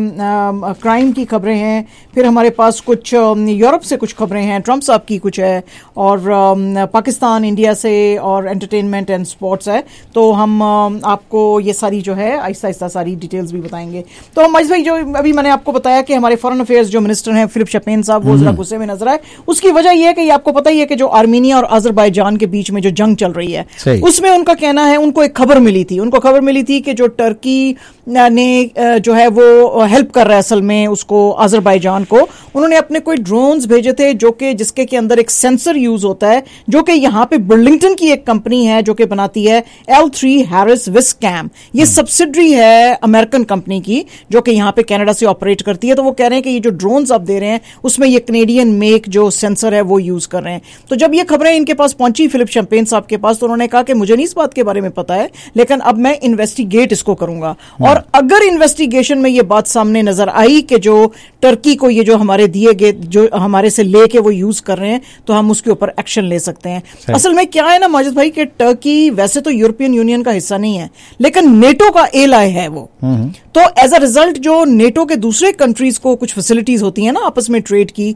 N: हैं क्राइम की खबरें हैं, फिर हमारे पास कुछ यूरोप से कुछ खबरें हैं, ट्रंप साहब की कुछ है, और पाकिस्तान इंडिया से, और एंटरटेनमेंट एंड स्पोर्ट्स है। तो हम आपको ये सारी जो है आहिस्ता आहिस्ता सारी डिटेल्स भी बताएंगे। तो माजिद भाई, जो अभी मैंने आपको बताया कि हमारे फॉरेन अफेयर्स जो मिनिस्टर हैं फिलिप शैम्पेन साहब, वो जरा गुस्से में नजर आए। उसकी वजह यह है कि आपको पता ही है कि जो आर्मीनिया और अजरबैजान के बीच में जो जंग चल रही है, उसमें उनका कहना है, उनको एक खबर मिली थी, उनको खबर मिली थी कि जो टर्की ने जो है वो हेल्प कर रहा है असल में उसको, अजरबैजान को, उन्होंने अपने कोई ड्रोन्स भेजे थे जो कि जिसके के अंदर एक सेंसर यूज होता है, जो कि यहाँ पे बुर्लिंगटन की एक कंपनी है जो कि बनाती है L3 Harris Viscam। ये सब्सिडरी है अमेरिकन कंपनी की जो कि यहाँ पे कनाडा से ऑपरेट करती है। तो वो कह रहे हैं कि ये जो ड्रोन्स आप दे रहे हैं उसमें ये कनेडियन मेक जो सेंसर है वो यूज कर रहे हैं। तो जब ये खबरें इनके पास पहुंची फिलिप शैम्पेन साहब के पास, तो उन्होंने कहा कि मुझे नहीं इस बात के बारे में पता है, लेकिन अब मैं इन्वेस्टिगेट इसको करूंगा, और अगर इन्वेस्टिगेशन में ये बात सामने नजर आई कि जो टर्की को ये जो हमारे दिए गए जो हमारे से लेके वो यूज कर रहे हैं, तो हम उसके ऊपर एक्शन ले सकते हैं। असल में क्या है ना माजिद भाई, कि टर्की वैसे तो यूरोपियन यूनियन का हिस्सा नहीं है, लेकिन नेटो का एलाय है वो। तो एज अ रिजल्ट जो नेटो के दूसरे कंट्रीज को कुछ फैसिलिटीज होती हैं ना आपस में ट्रेड की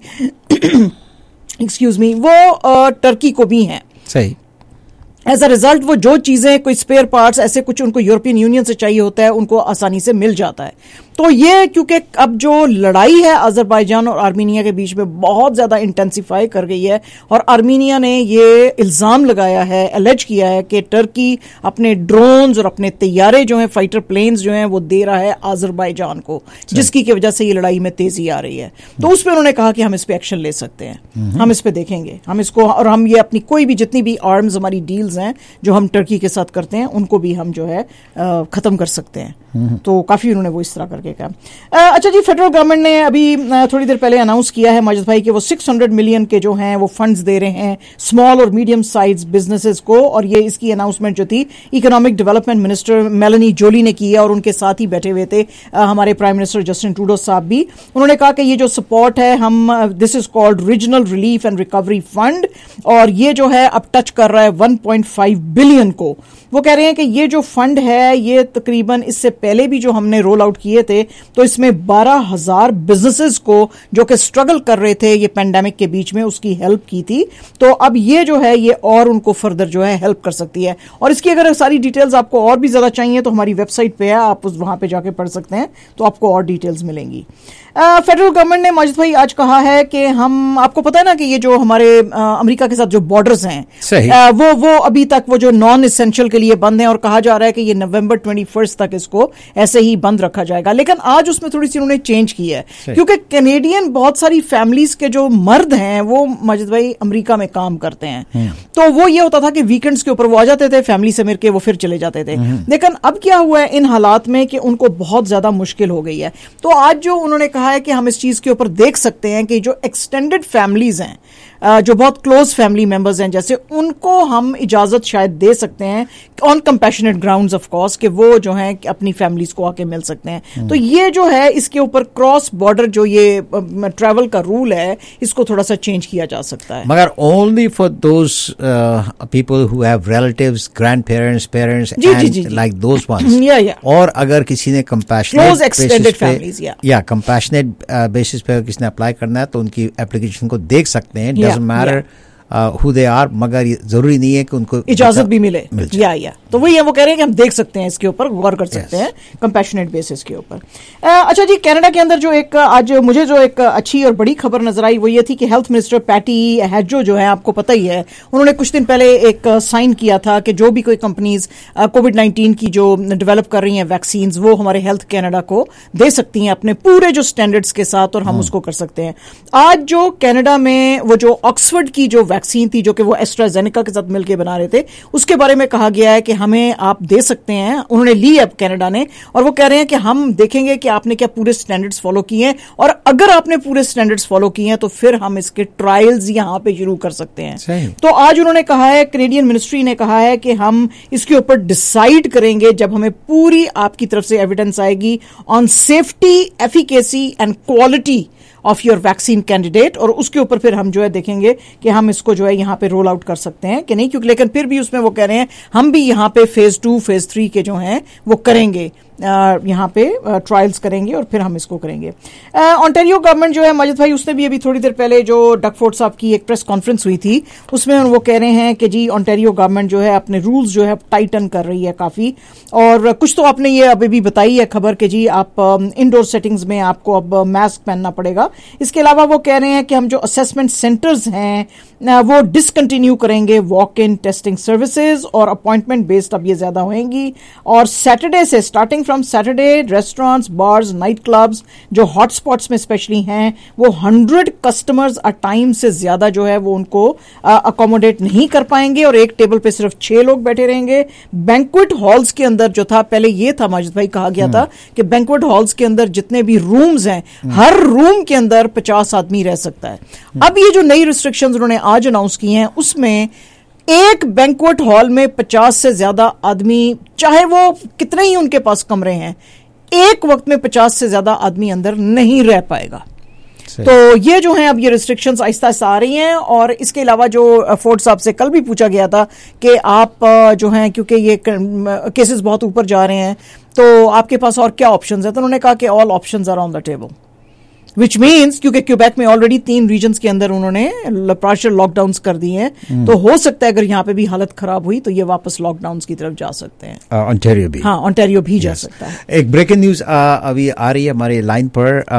N: एक्सक्यूज मी, वो टर्की को भी हैं।
B: सही।
N: एज अ रिजल्ट वो जो चीजें, कोई स्पेयर पार्ट्स ऐसे कुछ उनको यूरोपियन यूनियन से चाहिए होता है, उनको आसानी से मिल जाता है। तो ये क्योंकि अब जो लड़ाई है अजरबैजान और आर्मीनिया के बीच में बहुत ज्यादा इंटेंसिफाई कर गई है, और आर्मीनिया ने ये इल्जाम लगाया है, एलेज किया है कि टर्की अपने ड्रोन्स और अपने तैयारे जो हैं, फाइटर प्लेन्स जो हैं, वो दे रहा है अजरबैजान को, जिसकी की वजह से ये लड़ाई में तेजी आ रही है। तो उस पर उन्होंने कहा कि हम इस पे एक्शन ले सकते हैं, हम इस पे देखेंगे, हम इसको, और हम ये अपनी कोई भी जितनी भी आर्म्स हमारी डील्स हैं जो हम टर्की के साथ करते हैं, उनको भी हम जो है खत्म कर सकते हैं। तो काफी उन्होंने वो इस तरह करके कहा। अच्छा जी, फेडरल गवर्नमेंट ने अभी थोड़ी देर पहले अनाउंस किया है माजिद भाई कि वो 600 मिलियन के जो हैं वो फंड्स दे रहे हैं स्मॉल और मीडियम साइज बिजनेसेस को, और ये इसकी अनाउंसमेंट जो थी economic development minister Melanie Joly ने की है, और उनके साथ ही बैठे हुए थे हमारे प्राइम मिनिस्टर जस्टिन ट्रूडो साहब भी। उन्होंने कहा कि ये जो सपोर्ट है, हम this is called regional relief and recovery fund, और ये जो है अब टच कर रहा है 1.5 बिलियन को। वो कह रहे हैं कि ये जो फंड है ये तकरीबन इससे पहले भी जो हमने रोल आउट किए थे, तो इसमें 12,000 बिजनेसेस को जो कि स्ट्रगल कर रहे थे ये पेंडेमिक के बीच में, उसकी हेल्प की थी। तो अब ये जो है ये और उनको फर्दर जो है हेल्प कर सकती है। और इसकी अगर सारी डिटेल्स आपको और भी ज्यादा चाहिए तो हमारी वेबसाइट पे है, आप वहां पे जाके पढ़ सकते हैं, तो आपको और डिटेल्स मिलेंगी। फेडरल गवर्नमेंट ने माजिद भाई आज कहा है कि हम, आपको पता है ना कि ये जो हमारे अमेरिका के साथ जो बॉर्डर्स हैं वो अभी तक वो जो नॉन एसेंशियल के लिए बंद हैं, और कहा जा रहा है कि ये नवंबर 21 तक इसको ऐसे ही बंद रखा जाएगा। लेकिन आज उसमें थोड़ी सी उन्होंने चेंज की है, क्योंकि कैनेडियन बहुत सारी फैमिलीज के जो मर्द हैं वो माजिद भाई अमेरिका में काम करते हैं। तो वो ये होता था कि वीकेंड्स के ऊपर वो आ जाते थे, फैमिली से मिल के वो फिर चले जाते थे। लेकिन अब क्या हुआ है इन हालात में कि उनको बहुत ज्यादा मुश्किल हो गई है। तो आज जो उन्होंने कहा है कि हम इस चीज के ऊपर देख सकते हैं कि जो एक्सटेंडेड फैमिलीज हैं, जो बहुत क्लोज फैमिली मेंबर्स हैं, जैसे उनको हम इजाजत शायद दे सकते हैं on compassionate grounds of course, कि वो जो है अपनी फैमिलीज को आके मिल सकते हैं। तो ये जो है इसके ऊपर क्रॉस बॉर्डर जो ये ट्रैवल का रूल है, इसको थोड़ा सा चेंज किया जा सकता है,
B: मगर only for those people who have relatives, grand parents, parents and like those ones. और अगर किसी ने कंपैशनेट
N: एक्सटेंडेड फैमिलीज
B: या कंपैशनेट बेसिस पे किसी ने अप्लाई करना है तो उनकी एप्लीकेशन को देख सकते हैं। Doesn't matter who they are, मगर जरूरी नहीं है कि उनको
N: इजाजत भी मिले। या तो वही है, वो कह रहे हैं कि हम देख सकते हैं, इसके ऊपर गौर कर सकते हैं कंपैशनेट बेसिस के ऊपर। अच्छा जी, कनाडा के अंदर जो एक आज मुझे जो एक अच्छी और बड़ी खबर नजर आई वो ये थी कि हेल्थ मिनिस्टर पैटी हैजो जो है, आपको पता ही है, उन्होंने कुछ दिन पहले एक साइन किया था कि जो भी कोई कंपनीज कोविड-19 की जो डेवलप कर रही हैं वैक्सीन, वो हमारे हेल्थ कनाडा को दे सकती हैं अपने पूरे जो स्टैंडर्ड्स के साथ, और हम उसको कर सकते हैं। आज जो कनाडा में वो जो ऑक्सफोर्ड की जो वैक्सीन थी जो कि वो एस्ट्राजेनेका के साथ मिलकर बना रहे थे, उसके बारे में कहा गया है कि हमें आप दे सकते हैं। उन्होंने ली अब कनाडा ने, और वो कह रहे हैं कि हम देखेंगे कि आपने क्या पूरे स्टैंडर्ड्स फॉलो किए हैं, और अगर आपने पूरे स्टैंडर्ड्स फॉलो किए हैं तो फिर हम इसके ट्रायल्स यहां पे शुरू कर सकते हैं। तो आज उन्होंने कहा है, कैनेडियन मिनिस्ट्री ने कहा है कि हम इसके ऊपर डिसाइड करेंगे जब हमें पूरी आपकी तरफ से एविडेंस आएगी on safety, efficacy and quality of your vaccine candidate, और उसके ऊपर फिर हम जो है देखेंगे कि हम इसको जो है यहाँ पे रोल आउट कर सकते हैं कि नहीं, क्योंकि लेकिन फिर भी उसमें वो कह रहे हैं हम भी यहाँ पे फेज 2 फेज 3 के जो हैं वो करेंगे, यहाँ पे ट्रायल्स करेंगे और फिर हम इसको करेंगे। ऑन्टेरियो गवर्नमेंट जो है माजिद भाई, उसने भी अभी थोड़ी देर पहले जो डकफोर्ड साहब की एक प्रेस कॉन्फ्रेंस हुई थी उसमें वो कह रहे हैं कि जी ऑन्टेरियो गवर्नमेंट जो है अपने रूल्स जो है टाइटन कर रही है काफी, और कुछ तो आपने ये अभी भी बताई है खबर कि जी आप इंडोर सेटिंग्स में आपको अब मास्क पहनना पड़ेगा। इसके अलावा वो कह रहे हैं कि हम जो असेसमेंट सेंटर्स हैं वो डिसकंटिन्यू करेंगे वॉक इन टेस्टिंग सर्विसेज, और अपॉइंटमेंट बेस्ड अब ये ज्यादा होंगी, और सैटरडे से starting from Saturday restaurants, bars, night clubs जो हॉटस्पॉट्स में स्पेशली हैं वो 100 कस्टमर्स अ टाइम से ज्यादा जो है वो उनको अकोमोडेट नहीं कर पाएंगे, और एक टेबल पे सिर्फ 6 लोग बैठे रहेंगे। बैंक्वेट हॉल्स के अंदर जो था पहले ये था माजिद भाई, कहा गया था कि बैंक्वेट हॉल्स के अंदर जितने भी रूम्स हैं हर रूम के अंदर 50 आदमी रह सकता है। अब ये जो नई रिस्ट्रिक्शंस उन्होंने आज अनाउंस की हैं उसमें एक बैंक्वेट हॉल में 50 से ज्यादा आदमी, चाहे वो कितने ही उनके पास कमरे हैं, एक वक्त में 50 से ज्यादा आदमी अंदर नहीं रह पाएगा। तो ये जो है अब ये रिस्ट्रिक्शंस आहिस्ता आहिस्ता आ रही हैं। और इसके अलावा जो फोर्ड साहब से कल भी पूछा गया था कि आप जो हैं, क्योंकि ये केसेस बहुत ऊपर जा रहे हैं तो आपके पास और क्या ऑप्शंस है, तो उन्होंने कहा कि all options are on the table, which means क्योंकि क्यूबेक में ऑलरेडी 3 रीजन्स के अंदर उन्होंने पार्शियल लॉकडाउन्स कर दिए हैं, तो हो सकता है अगर यहाँ पे भी हालत खराब हुई तो ये वापस लॉकडाउन की तरफ जा सकते हैं।
B: ऑन्टेरियो भी,
N: हाँ ऑन्टेरियो भी जा सकता है।
B: एक ब्रेकिंग न्यूज अभी आ रही है हमारे लाइन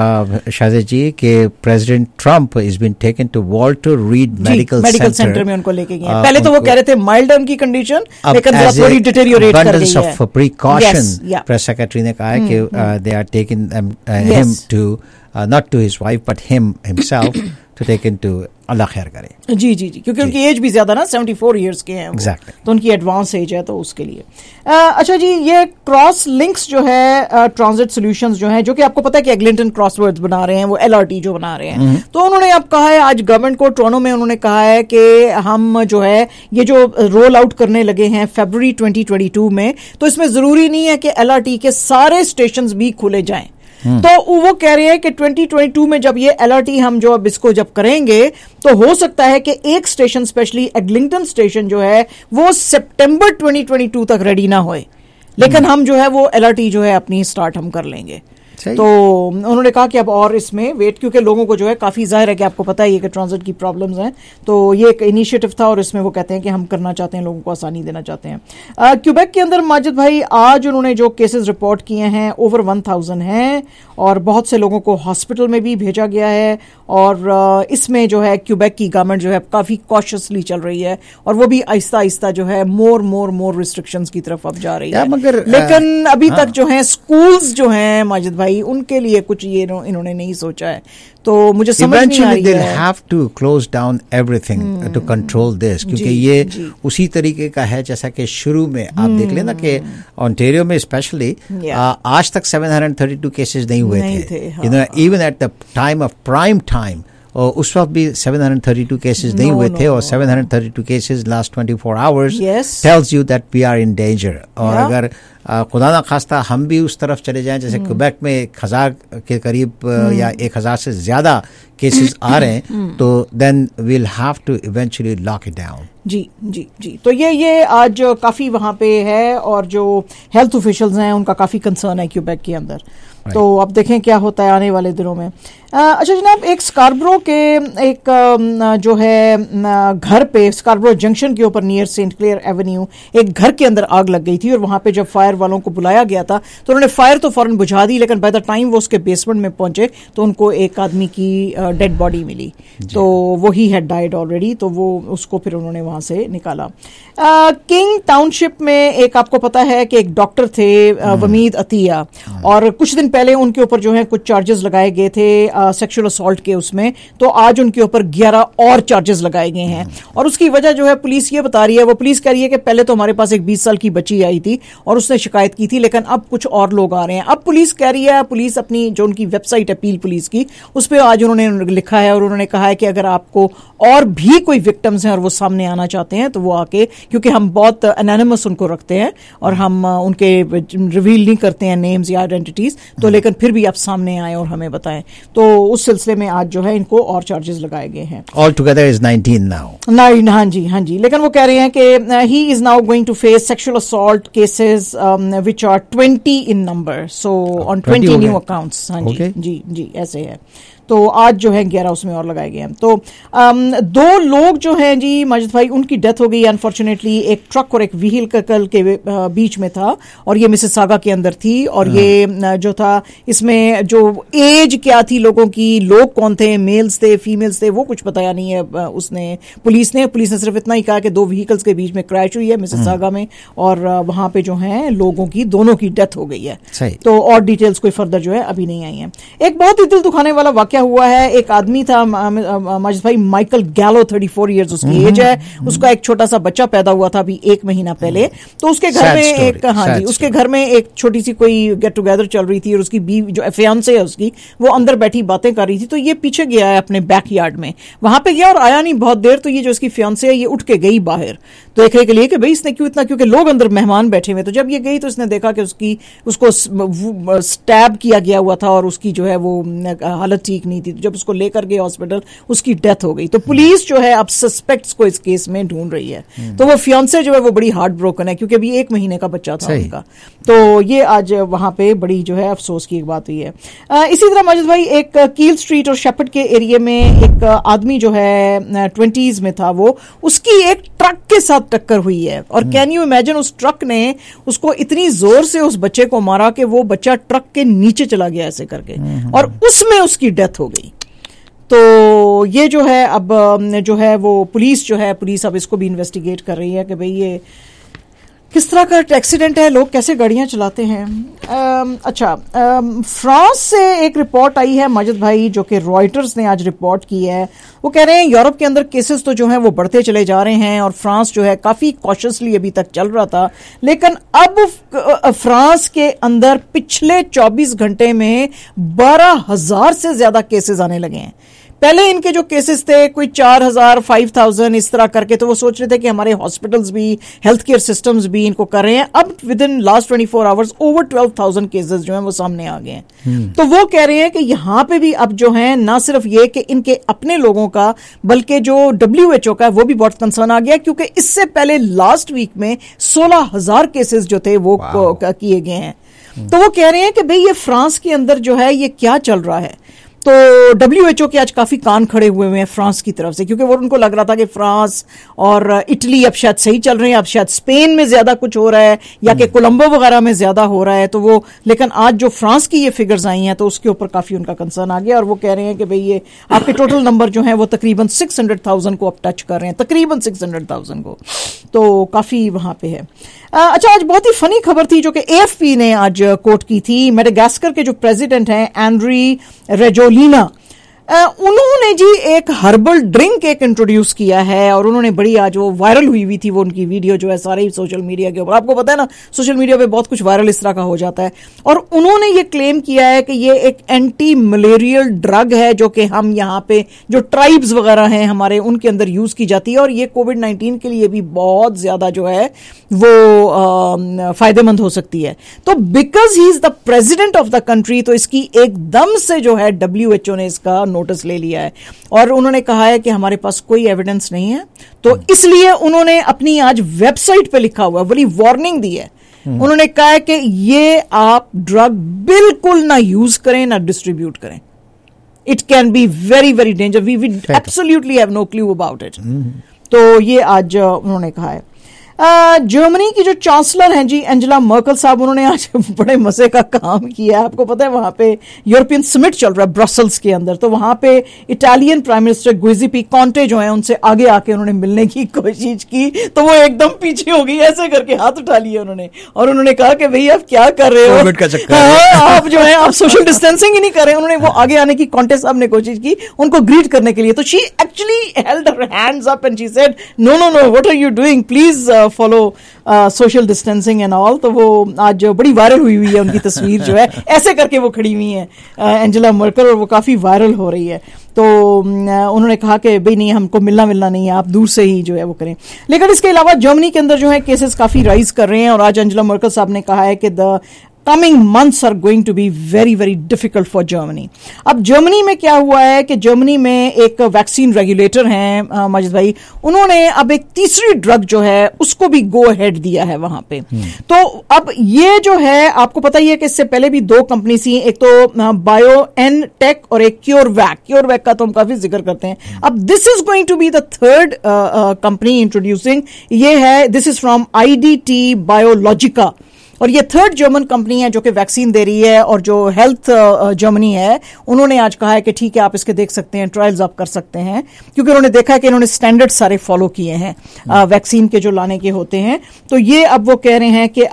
B: पर शाहजेद जी के president Trump is been taken to Walter Reed Medical
N: Center में उनको लेके गए। पहले तो वो कह रहे थे माइल्ड उनकी कंडीशन, लेकिन थोड़ी डिटेरियोरेट कर गई है।
B: ऑफ प्रिकॉशन प्रेस सेक्रेटरी ने कहा है कि they are taking him to not to his wife but himself to take into अल्लाह खैर करे।
N: जी जी जी, क्योंकि उनकी एज भी ज्यादा ना 74 इयर्स के हैं
B: exactly.
N: तो उनकी एडवांस एज है, तो उसके लिए अच्छा जी, ये क्रॉस लिंक्स जो है ट्रांजिट सॉल्यूशंस जो है, जो कि आपको पता है कि एग्लिंटन क्रॉसवर्ड्स बना रहे हैं, वो LRT जो बना रहे हैं, तो उन्होंने अब कहा है आज गवर्नमेंट को टोरंटो में, उन्होंने कहा है कि हम जो है ये जो रोल आउट करने लगे हैं फरवरी 2022 में, तो इसमें जरूरी नहीं है कि LRT के सारे स्टेशन भी खुले जाएं। तो वो कह रहे हैं कि 2022 में जब ये LRT हम जो अब इसको जब करेंगे तो हो सकता है कि एक स्टेशन स्पेशली एग्लिंगटन स्टेशन जो है वो सितंबर 2022 तक रेडी ना होए, लेकिन हम जो है वो LRT जो है अपनी स्टार्ट हम कर लेंगे। तो उन्होंने कहा कि अब और इसमें वेट, क्योंकि लोगों को जो है काफी जाहिर है कि आपको पता ही है कि ट्रांजिट की प्रॉब्लम्स हैं, तो ये एक इनिशिएटिव था और इसमें वो कहते हैं कि हम करना चाहते हैं, लोगों को आसानी देना चाहते हैं। क्यूबेक के अंदर माजिद भाई आज उन्होंने जो केसेस रिपोर्ट किए हैं ओवर 1000 हैं, और बहुत से लोगों को हॉस्पिटल में भी भेजा गया है, और इसमें जो है क्यूबेक की गवर्नमेंट जो है काफी कॉशियसली चल रही है, और वो भी आहिस्ता आहिस्ता जो है मोर रिस्ट्रिक्शंस की तरफ अब जा रही है।
B: मगर
N: लेकिन अभी तक जो है स्कूल्स जो हैं माजिद भाई, उनके लिए कुछ ये इन्होंने नहीं सोचा है, तो मुझे समझ नहीं आ रही है।
B: They'll have to close down everything to control this, क्योंकि ये उसी तरीके का है जैसा कि शुरू में आप देख लेना कि ऑन्टेरियो में स्पेशली आज तक 732 केसेस नहीं हुए थे, you know, even at the time of prime time, और उस वक्त भी 732 केसेस नहीं हुए थे, और 732 cases last 24 hours tells you that we are in danger. और अगर खुदा ना खास्ता हम भी उस तरफ चले जाएं, जैसे क्यूबेक में 1000 के करीब या 1000 से ज्यादा केसेस आ रहे हैं, तो then we'll have to eventually lock it down.
N: जी जी जी, तो ये आज काफी वहां पे है, और जो हेल्थ ऑफिशियल्स हैं उनका काफी कंसर्न है क्यूबेक के अंदर, तो अब देखें क्या होता है आने वाले दिनों में। अच्छा जनाब, एक स्कारब्रो के एक जो है घर पे स्कारब्रो जंक्शन के ऊपर नियर सेंट क्लेयर एवेन्यू एक घर के अंदर आग लग गई थी, और वहां पे जब फायर वालों को बुलाया गया था तो उन्होंने फायर तो फौरन बुझा दी, लेकिन बाय द टाइम वो उसके बेसमेंट में पहुंचे तो उनको एक आदमी की डेड बॉडी मिली, तो वो ही हैड डाइड ऑलरेडी, तो वो उसको फिर उन्होंने वहां से निकाला। किंग टाउनशिप में एक आपको पता है कि एक डॉक्टर थे वमीद अतिया, और कुछ दिन पहले उनके ऊपर जो है कुछ चार्जेस लगाए गए थे सेक्सुअल असॉल्ट के उसमें, तो आज उनके ऊपर 11 और चार्जेस लगाए गए हैं, और उसकी वजह जो है पुलिस ये बता रही है, वो पुलिस कह रही है कि पहले तो हमारे पास एक 20 साल की बच्ची आई थी और उसने शिकायत की थी, लेकिन अब कुछ और लोग आ रहे हैं। अब पुलिस कह रही है, पुलिस अपनी जो उनकी वेबसाइट अपील पुलिस की उस पर आज उन्होंने लिखा है और उन्होंने कहा है कि अगर आपको और भी कोई विक्टिम्स हैं और वो सामने आना चाहते हैं तो वो आके, क्योंकि हम बहुत एनोनिमस उनको रखते हैं और हम उनके रिवील नहीं करते हैं नेम्स या आइडेंटिटीज, तो लेकिन फिर भी आप सामने आए और हमें बताएं। तो उस सिलसिले में आज जो है इनको और चार्जेस लगाए गए हैं।
B: All together is 19 now.
N: हाँ जी, लेकिन वो कह रहे हैं कि he is now going to face sexual assault cases which are 20 in number, so on 20 new accounts. हाँ जी ऐसे है। तो आज जो है 11 उसमें और लगाए गए हैं। तो 2 लोग जो हैं जी माजिद भाई, उनकी डेथ हो गई अनफॉर्चुनेटली। एक ट्रक और एक व्हीकल के बीच में था और ये मिसिसागा के अंदर थी और ये जो था इसमें जो एज क्या थी लोगों की, लोग कौन थे, मेल्स थे फीमेल्स थे, वो कुछ बताया नहीं है पुलिस ने सिर्फ इतना ही कहा कि 2 व्हीकल्स के बीच में क्रैश हुई है मिसिसागा में और वहां पे जो है लोगों की दोनों की डेथ हो गई है। तो और डिटेल्स कोई फर्दर जो है अभी नहीं आई है। एक बहुत ही दिल दुखाने वाला वाकया हुआ है। एक आदमी था माजिद भाई, माइकल गैलो, 34 इयर्स उसकी एज है। उसका एक छोटा सा बच्चा पैदा हुआ था अभी 1 महीना पहले। तो उसके घर में उसके घर में एक छोटी सी कोई गेट टुगेदर चल रही थी और उसकी बीवी जो फियांसे है उसकी, वो अंदर बैठी बातें कर रही थी। तो ये पीछे गया है अपने बैकयार्ड में, वहां पे गया और आया नहीं बहुत देर। तो ये जो इसकी फियांसे है ये उठ के गई बाहर देखने के लिए कि भाई इसने क्यों इतना, क्योंकि लोग अंदर मेहमान बैठे हुए। तो जब ये गई तो इसने देखा कि उसको स्टैब किया गया हुआ था और उसकी जो है वो हालत ठीक नहीं थी। जब उसको लेकर गए हॉस्पिटल उसकी डेथ हो गई। तो पुलिस जो है अब सस्पेक्ट्स को इस केस में ढूंढ रही है। तो वो फियांसे जो है वो बड़ी हार्ट ब्रोकन है क्योंकि अभी 1 महीने का बच्चा था उनका। तो ये आज वहां पे बड़ी जो है अफसोस की एक बात हुई है। इसी तरह माजिद भाई एक कील स्ट्रीट और शेपर्ड के एरिया में एक आदमी जो है 20s में था, वो उसकी एक ट्रक के साथ टक्कर हुई है और कैन यू इमेजिन उस ट्रक ने उसको इतनी जोर से उस बच्चे को मारा कि वो बच्चा ट्रक के नीचे चला गया ऐसे करके और उसमें उसकी डेथ हो गई। तो ये जो है अब जो है वो पुलिस अब इसको भी इन्वेस्टिगेट कर रही है कि भाई ये किस तरह का एक्सीडेंट है, लोग कैसे गाड़ियां चलाते हैं। फ्रांस से एक रिपोर्ट आई है माजिद भाई जो कि रॉयटर्स ने आज रिपोर्ट की है। वो कह रहे हैं यूरोप के अंदर केसेस तो जो है वो बढ़ते चले जा रहे हैं और फ्रांस जो है काफी कॉशियसली अभी तक चल रहा था, लेकिन अब फ्रांस के अंदर पिछले 24 घंटे में 12,000 से ज्यादा केसेस आने लगे हैं। पहले इनके जो केसेस थे कोई 4,000 5,000 इस तरह करके, तो वो सोच रहे थे कि हमारे हॉस्पिटल्स भी, हेल्थ केयर सिस्टम्स भी इनको कर रहे हैं। अब within last 24 hours over 12,000 cases जो हैं वो सामने आ गए हैं। तो वो कह रहे हैं कि यहां पे भी अब जो है ना सिर्फ ये कि इनके अपने लोगों का, बल्कि जो WHO का वो भी बहुत कंसर्न आ गया क्योंकि इससे पहले लास्ट वीक में 16,000 केसेस जो थे वो किए गए हैं। तो वो कह रहे हैं कि भाई ये फ्रांस के अंदर जो है ये क्या चल रहा है। तो WHO के आज काफी कान खड़े हुए हैं फ्रांस की तरफ से, क्योंकि वो उनको लग रहा था कि फ्रांस और इटली अब शायद सही चल रहे हैं, अब शायद स्पेन में ज्यादा कुछ हो रहा है या कि कोलंबो वगैरह में ज्यादा हो रहा है। तो वो, लेकिन आज जो फ्रांस की ये फिगर्स आई हैं तो उसके ऊपर काफी उनका कंसर्न आ गया और वो कह रहे हैं कि भाई ये आपके टोटल नंबर जो है वो तकरीबन 600,000 को अब टच कर रहे हैं, तकरीबन 600,000 को। तो काफी वहां पे है। अच्छा, आज बहुत ही फनी खबर थी जो कि AFP ने आज कोट की थी। मेडागास्कर के जो प्रेसिडेंट हैं एंड्री रेजोलिना, उन्होंने जी एक हर्बल ड्रिंक एक इंट्रोड्यूस किया है और उन्होंने बड़ी आज वो वायरल हुई थी वो उनकी वीडियो जो है सारे ही सोशल मीडिया के ऊपर। आपको पता है ना सोशल मीडिया पे बहुत कुछ वायरल इस तरह का हो जाता है। और उन्होंने ये क्लेम किया है कि ये एक एंटी मलेरियल ड्रग है जो कि हम यहाँ पे जो ट्राइब्स वगैरह हैं हमारे उनके अंदर यूज की जाती है और ये कोविड-19 के लिए भी बहुत ज्यादा जो है वो फायदेमंद हो सकती है। तो because he is the president of the country, तो इसकी एकदम से जो है WHO ने इसका नोटिस ले लिया है और उन्होंने कहा है कि हमारे पास कोई एविडेंस नहीं है। तो इसलिए उन्होंने अपनी आज वेबसाइट पे लिखा हुआ बड़ी वार्निंग दी है। उन्होंने कहा है कि ये आप ड्रग बिल्कुल ना यूज करें ना डिस्ट्रीब्यूट करें। It can be very very danger, we absolutely have no clue about it. तो ये आज उन्होंने कहा है। जर्मनी की जो चांसलर हैं जी एंजेला मर्कल साहब, उन्होंने आज बड़े मजे का काम किया। आपको पता है वहां पे यूरोपियन समिट चल रहा है ब्रसल्स के अंदर, तो वहां पे Italian prime minister Giuseppe Conte जो है उनसे आगे आके उन्होंने मिलने की कोशिश की तो वो एकदम पीछे हो गई, ऐसे करके हाथ उठा लिए उन्होंने और उन्होंने कहा कि भाई आप क्या कर रहे हो,
B: का चक्कर
N: आप जो है आप सोशल डिस्टेंसिंग ही नहीं कर रहे। उन्होंने वो आगे आने की, कॉन्टे साहब ने कोशिश की उनको ग्रीट करने के लिए, तो she actually held her hands up and she said no no no what are you doing, please follow social distancing and all, तो वो आज बड़ी वायरल हुई है उनकी तस्वीर जो है, ऐसे करके वो खड़ी हुई है एंजेला मर्केल, और वो काफी वायरल हो रही है। तो उन्होंने कहा कि भाई नहीं, हमको मिलना नहीं है, आप दूर से ही जो है वो करें। लेकिन इसके अलावा जर्मनी के अंदर जो है केसेस काफी राइज कर रहे हैं, और आज एंजेला मर्केल साहब ने कहा है कि the coming months are going to be very very difficult for Germany। अब जर्मनी में क्या हुआ है कि जर्मनी में एक वैक्सीन रेगुलेटर हैं माजिद भाई, उन्होंने अब एक तीसरी ड्रग जो है उसको भी गो अहेड दिया है वहां पे। तो अब ये जो है, आपको पता ही है कि इससे पहले भी दो कंपनी थी, एक तो बायोएनटेक और एक क्योरवैक का तो हम काफी जिक्र करते हैं। अब this is going to be the third company introducing, ये है, this is from IDT Biologica, और ये थर्ड जर्मन कंपनी है जो कि वैक्सीन दे रही है। और जो हेल्थ जर्मनी है, उन्होंने आज कहा है कि ठीक है, आप इसके देख सकते हैं, ट्रायल्स आप कर सकते हैं, क्योंकि उन्होंने देखा है कि इन्होंने स्टैंडर्ड सारे फॉलो किए हैं वैक्सीन के जो लाने के होते हैं। तो ये अब वो कह रहे हैं कि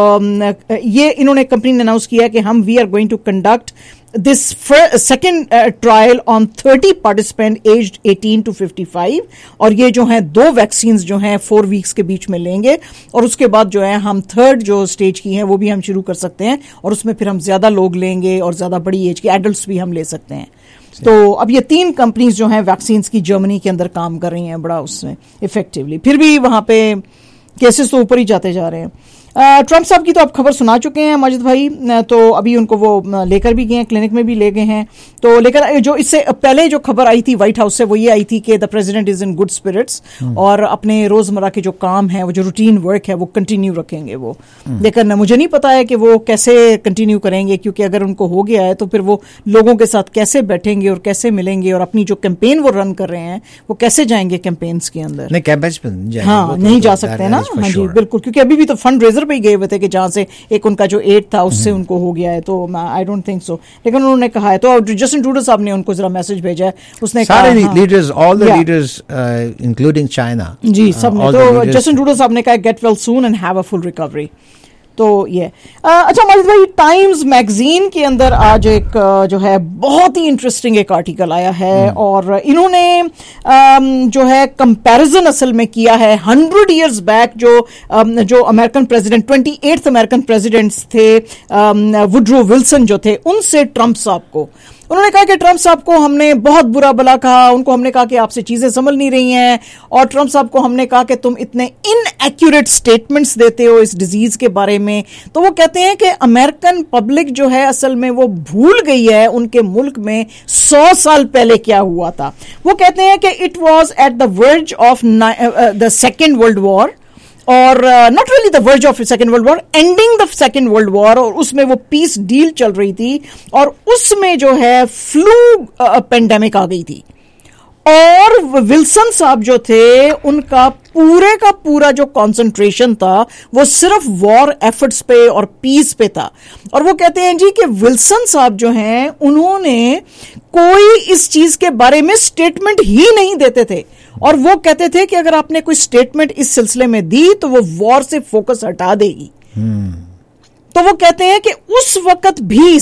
N: आप ये इन्होंने कंपनी ने अनाउंस किया कि हम we are going to conduct this second trial on 30 participant aged 18 to 55, और ये जो हैं दो वैक्सीन्स जो हैं 4 वीक्स के बीच में लेंगे, और उसके बाद जो है हम थर्ड जो स्टेज की हैं वो भी हम शुरू कर सकते हैं, और उसमें फिर हम ज्यादा लोग लेंगे और ज्यादा बड़ी एज के एडल्ट्स भी हम ले सकते हैं। तो अब ये 3 कंपनीज जो हैं वैक्सीन्स की जर्मनी के अंदर काम कर रही हैं बड़ा उसमें इफेक्टिवली। फिर भी वहां पे केसेस तो ऊपर ही जाते जा रहे हैं। ट्रंप साहब की तो आप खबर सुना चुके हैं माजिद भाई, तो अभी उनको वो लेकर भी गए हैं, क्लिनिक में भी ले गए हैं। तो लेकर जो इससे पहले जो खबर आई थी व्हाइट हाउस से, वो ये आई थी कि the president is in good spirits, और अपने रोजमर्रा के जो काम है, वो जो रूटीन वर्क है, वो कंटिन्यू रखेंगे वो। लेकिन मुझे नहीं पता है कि वो कैसे कंटिन्यू करेंगे, क्योंकि अगर उनको हो गया है तो फिर वो लोगों के साथ कैसे बैठेंगे और कैसे मिलेंगे, और अपनी जो कैंपेन वो रन कर रहे हैं वो कैसे जाएंगे कैंपेन्स के अंदर।
B: नहीं, कैंपेन्स पे नहीं जाएंगे,
N: हाँ, नहीं जा सकते ना। हाँ जी बिल्कुल, क्योंकि अभी भी तो फंड रेजर पे ही गए हुए थे कि जहां से एक उनका जो एड था उससे उनको हो गया है, तो आई डोंट थिंक सो। लेकिन उन्होंने कहा है, तो जस्टिन ट्रूडो साहब ने उनको जरा मैसेज भेजा है, उसने
B: सारे leaders, all the leaders including China,
N: जी सब ने, तो जस्टिन ट्रूडो साहब ने कहा get well soon and have a full recovery. तो ये अच्छा माजिद भाई, टाइम्स मैगजीन के अंदर आज एक जो है बहुत ही इंटरेस्टिंग एक आर्टिकल आया है, और इन्होंने जो है कंपैरिजन असल में किया है 100 इयर्स बैक जो American president 28th American presidents थे, वुडरो विल्सन जो थे, उनसे ट्रंप साहब को। उन्होंने कहा कि ट्रंप साहब को हमने बहुत बुरा भला कहा, उनको हमने कहा कि आपसे चीजें समझ नहीं रही हैं, और ट्रंप साहब को हमने कहा कि तुम इतने इनएक्यूरेट स्टेटमेंट्स देते हो इस डिजीज के बारे में। तो वो कहते हैं कि अमेरिकन पब्लिक जो है असल में वो भूल गई है उनके मुल्क में 100 साल पहले क्या हुआ था। वो कहते हैं कि it was at the verge of the second world war, और not really the verge of second world war, ending the second world war, और उसमें वो पीस डील चल रही थी, और उसमें जो है फ्लू पेंडेमिक आ गई थी, और विल्सन साहब जो थे उनका पूरे का पूरा जो कंसंट्रेशन था वो सिर्फ वॉर एफर्ट्स पे और पीस पे था। और वो कहते हैं जी कि विल्सन साहब जो हैं उन्होंने कोई इस चीज के बारे में स्टेटमेंट ही नहीं देते थे, और वो कहते थे कि अगर आपने कोई स्टेटमेंट इस सिलसिले में दी तो वो वॉर से फोकस हटा देगी। तो वो कहते हैं कि उस वक्त भी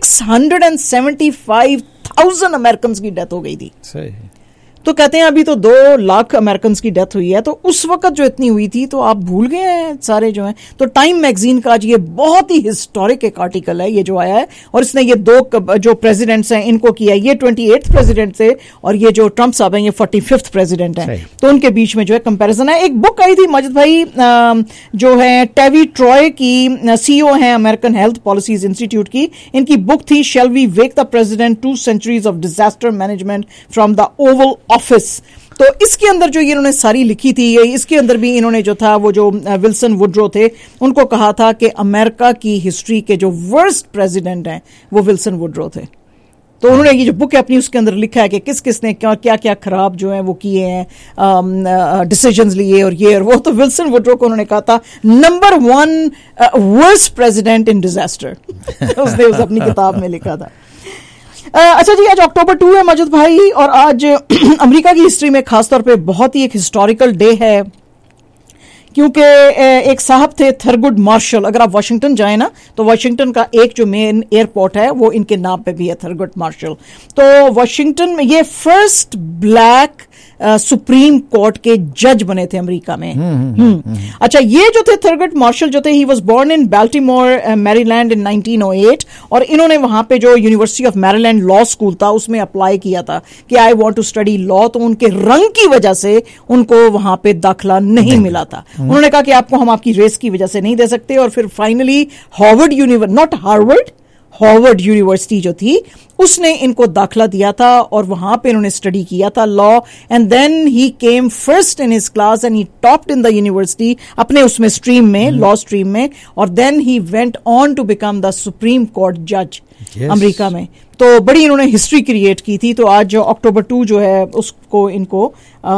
N: 675,000 अमेरिकन की डेथ हो गई थी। सही। तो कहते हैं अभी तो 2 लाख अमेरिकन की डेथ हुई है, तो उस वक्त जो इतनी हुई थी तो आप भूल गए हैं सारे जो हैं। तो टाइम मैगजीन का आज ये बहुत ही हिस्टोरिक एक आर्टिकल है ये जो आया है, और इसने ये 2 जो प्रेसिडेंट्स हैं इनको किया, ये 28th प्रेसिडेंट थे और ये जो ट्रंप साहब हैं ये 45th प्रेसिडेंट हैं, तो उनके बीच में जो है कंपैरिजन है। एक बुक आई थी माजिद भाई जो है टेवी ट्रॉय की, CEO हैं अमेरिकन हेल्थ पॉलिसीज इंस्टीट्यूट की, इनकी बुक थी shall we wake the president 2 centuries of disaster management from the Oval Office. तो इसके अंदर जो ये इन्होंने सारी लिखी थी, इसके अंदर भी इन्होंने जो था वो जो विल्सन वुडरो थे उनको कहा था कि अमेरिका की हिस्ट्री के जो वर्स्ट प्रेसिडेंट हैं वो विल्सन वुडरो थे। तो उन्होंने ये जो बुक है अपनी उसके अंदर लिखा है कि किस किस ने क्या क्या खराब जो है वो किए हैं, डिसीजंस लिए और ये और वो। तो विल्सन वुडरो को उन्होंने कहा था number 1 worst president in disaster. उसने उस अपनी किताब में लिखा था। अच्छा जी, आज अक्टूबर 2 है माजिद भाई, और आज अमेरिका की हिस्ट्री में खासतौर पे बहुत ही एक हिस्टोरिकल डे है, क्योंकि एक साहब थे थरगुड मार्शल। अगर आप वाशिंगटन जाएं ना तो वाशिंगटन का एक जो मेन एयरपोर्ट है वो इनके नाम पे भी है, थरगुड मार्शल। तो वाशिंगटन में ये फर्स्ट ब्लैक सुप्रीम कोर्ट के जज बने थे अमेरिका में। अच्छा, ये जो थे थरगट मार्शल जो थे, he was born in Baltimore Maryland in 1908 और इन्होंने वहां पे जो University of Maryland law school था उसमें अप्लाई किया था कि I want to study law, तो उनके रंग की वजह से उनको वहां पे दाखला नहीं मिला था। उन्होंने कहा कि आपको हम आपकी रेस की वजह से नहीं दे सकते और फिर फाइनली हार्वर्ड यूनिवर्सिटी जो थी उसने इनको दाखला दिया था और वहां पे इन्होंने स्टडी किया था law, and then he came first in his class and he topped in the university अपने उसमें स्ट्रीम में, लॉ स्ट्रीम में, और then he went on to become the Supreme Court जज अमेरिका में। तो बड़ी इन्होंने हिस्ट्री क्रिएट की थी। तो आज October 2 जो है उसको इनको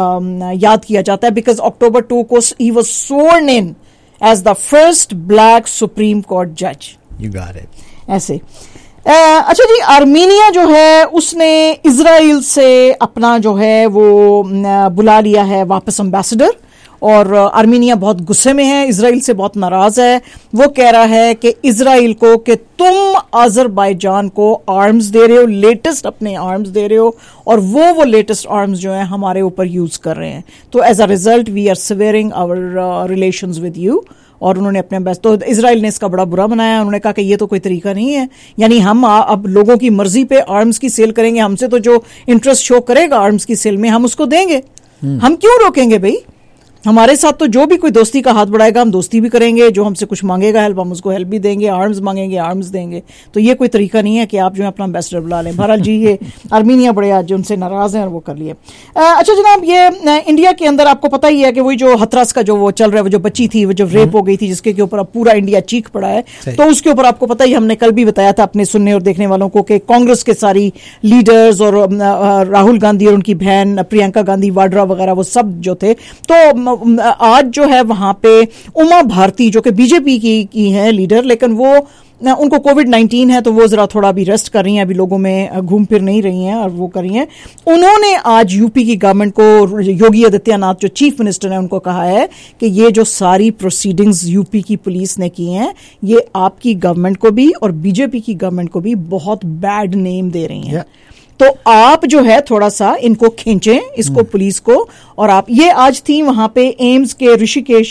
N: याद किया जाता है बिकॉज October 2 को he was sworn in as the first black Supreme Court जज।
B: You got it.
N: ऐसे अच्छा जी, आर्मीनिया जो है उसने इजराइल से अपना जो है वो बुला लिया है वापस एम्बेसडर, और आर्मीनिया बहुत गुस्से में है, इजराइल से बहुत नाराज है। वो कह रहा है कि इजराइल को कि तुम अजरबैजान को आर्म्स दे रहे हो, लेटेस्ट अपने आर्म्स दे रहे हो, और वो लेटेस्ट आर्म्स जो है हमारे ऊपर यूज कर रहे हैं। तो as a result we are severing our relations with you. और उन्होंने अपने बेस्ट, तो इजराइल ने इसका बड़ा बुरा मनाया। उन्होंने कहा कि ये तो कोई तरीका नहीं है, यानी हम अब लोगों की मर्जी पे आर्म्स की सेल करेंगे, हमसे तो जो इंटरेस्ट शो करेगा आर्म्स की सेल में हम उसको देंगे, हम क्यों रोकेंगे भाई? हमारे साथ तो जो भी कोई दोस्ती का हाथ बढ़ाएगा हम दोस्ती भी करेंगे, जो हमसे कुछ मांगेगा हेल्प हम उसको हेल्प भी देंगे, आर्म्स मांगेंगे आर्म्स देंगे। तो ये कोई तरीका नहीं है कि आप जो है अपना एम्बेसडर बुला लें। बहरहाल जी, ये आर्मीनिया बड़े आज उनसे नाराज हैं और वो कर लिए। अच्छा जनाब, ये इंडिया के अंदर आपको पता ही है कि वही जो हथरस का जो वो चल रहा है, वो जो बच्ची थी, वो जो रेप हो गई थी, जिसके के ऊपर अब पूरा इंडिया चीख पड़ा है, तो उसके ऊपर आपको पता ही, हमने कल भी बताया था अपने सुनने और देखने वालों को कि कांग्रेस के सारी लीडर्स और राहुल गांधी और उनकी बहन प्रियंका गांधी वाड्रा वगैरह वो सब जो थे, तो आज जो है वहां पे उमा भारती जो कि बीजेपी की है लीडर, लेकिन वो उनको कोविड-19 है तो वो जरा थोड़ा अभी रेस्ट कर रही हैं, अभी लोगों में घूम फिर नहीं रही हैं और वो कर रही हैं। उन्होंने आज यूपी की गवर्नमेंट को, योगी आदित्यनाथ जो चीफ मिनिस्टर हैं, उनको कहा है कि ये जो सारी प्रोसीडिंग्स यूपी की पुलिस ने की हैं, ये आपकी गवर्नमेंट को भी और बीजेपी की गवर्नमेंट को भी बहुत बैड नेम दे रही हैं। तो आप जो है थोड़ा सा इनको खींचें, इसको पुलिस को। और आप, ये आज थी वहां पे एम्स के ऋषिकेश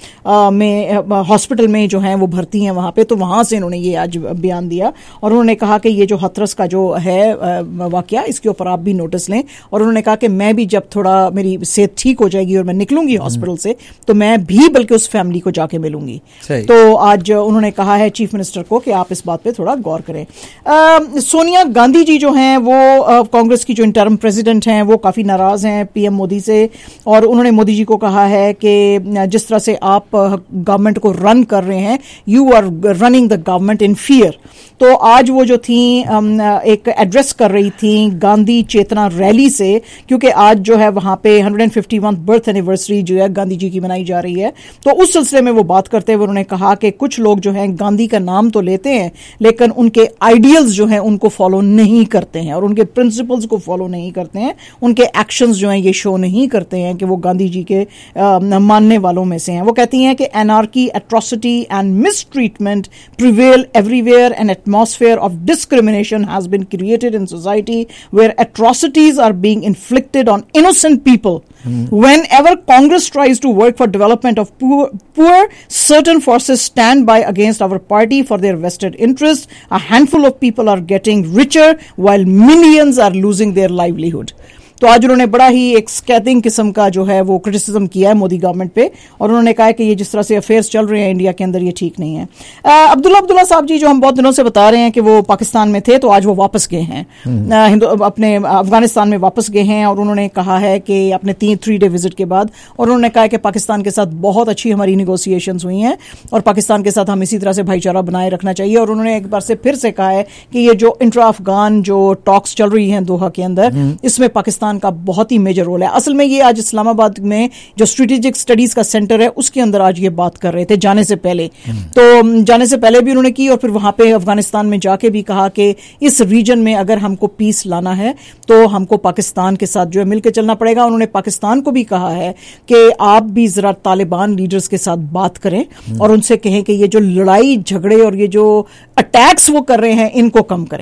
N: में हॉस्पिटल में जो है वो भर्ती हैं वहां पे, तो वहां से इन्होंने ये आज बयान दिया और उन्होंने कहा कि ये जो हथरस का जो है वाकया, इसके ऊपर आप भी नोटिस लें। और उन्होंने कहा कि मैं भी जब थोड़ा मेरी सेहत ठीक हो जाएगी और मैं निकलूंगी हॉस्पिटल से, तो मैं भी बल्कि उस फैमिली को जाके मिलूंगी। तो आज उन्होंने कहा है चीफ मिनिस्टर को कि आप इस बात पे थोड़ा गौर करें। सोनिया गांधी जी जो हैं वो कांग्रेस की जो इंटर्म प्रेसिडेंट हैं, वो काफी नाराज हैं पीएम मोदी से, और उन्होंने मोदी जी को कहा है कि जिस तरह से आप गवर्नमेंट को रन कर रहे हैं, you are running the government in fear. तो आज वो जो थी एक एड्रेस कर रही थी गांधी चेतना रैली से, क्योंकि आज जो है वहां पे 151 बर्थ एनिवर्सरी जो है गांधी जी की मनाई जा रही है। तो उस सिलसिले में वो बात करते हुए उन्होंने कहा कि कुछ लोग जो हैं गांधी का नाम तो लेते हैं, लेकिन उनके आइडियल्स जो हैं उनको फॉलो नहीं करते हैं और उनके प्रिंसिपल्स को फॉलो नहीं करते हैं, उनके एक्शंस जो हैं ये शो नहीं करते हैं कि वो गांधी जी के मानने वालों में से हैं। वो कहती हैं कि anarchy, atrocity and mistreatment prevail everywhere and atmosphere of discrimination has been created in society where atrocities are being inflicted on innocent people. Whenever Congress tries to work for development of poor, certain forces stand by against our party for their vested interests. A handful of people are getting richer while millions are losing their livelihood. तो आज उन्होंने बड़ा ही एक स्कैथिंग किस्म का जो है वो क्रिटिसिज्म किया है मोदी गवर्नमेंट पे, और उन्होंने कहा है कि ये जिस तरह से अफेयर्स चल रहे हैं इंडिया के अंदर, ये ठीक नहीं है। अब्दुल्ला साहब जी जो हम बहुत दिनों से बता रहे हैं कि वो पाकिस्तान में थे, तो आज वो वापस गए हैं, अपने अफगानिस्तान में वापस गए हैं, और उन्होंने कहा है कि अपने 3 डे विजिट के बाद, और उन्होंने कहा है कि पाकिस्तान के साथ बहुत अच्छी हमारी निगोसिएशंस हुई हैं और पाकिस्तान के साथ हम इसी तरह से भाईचारा बनाए रखना चाहिए। और उन्होंने एक बार से फिर से कहा है कि ये जो इंट्रा अफगान जो टॉक्स चल रही हैं दोहा के अंदर, इसमें पाकिस्तान का बहुत ही मेजर रोल है। असल में ये आज इस्लामाबाद में जो स्ट्रेटेजिक स्टडीज का सेंटर है उसके अंदर आज ये बात कर रहे थे जाने से पहले, तो जाने से पहले भी उन्होंने की, और फिर वहां पे अफगानिस्तान में जाके भी कहा कि इस रीजन में अगर हमको पीस लाना है तो हमको पाकिस्तान के साथ जो है मिलकर चलना पड़ेगा। उन्होंने पाकिस्तान को भी कहा है कि आप भी जरा तालिबान लीडर्स के साथ बात करें और उनसे कहें कि ये जो लड़ाई झगड़े और ये जो अटैक्स वो कर रहे हैं इनको कम करें।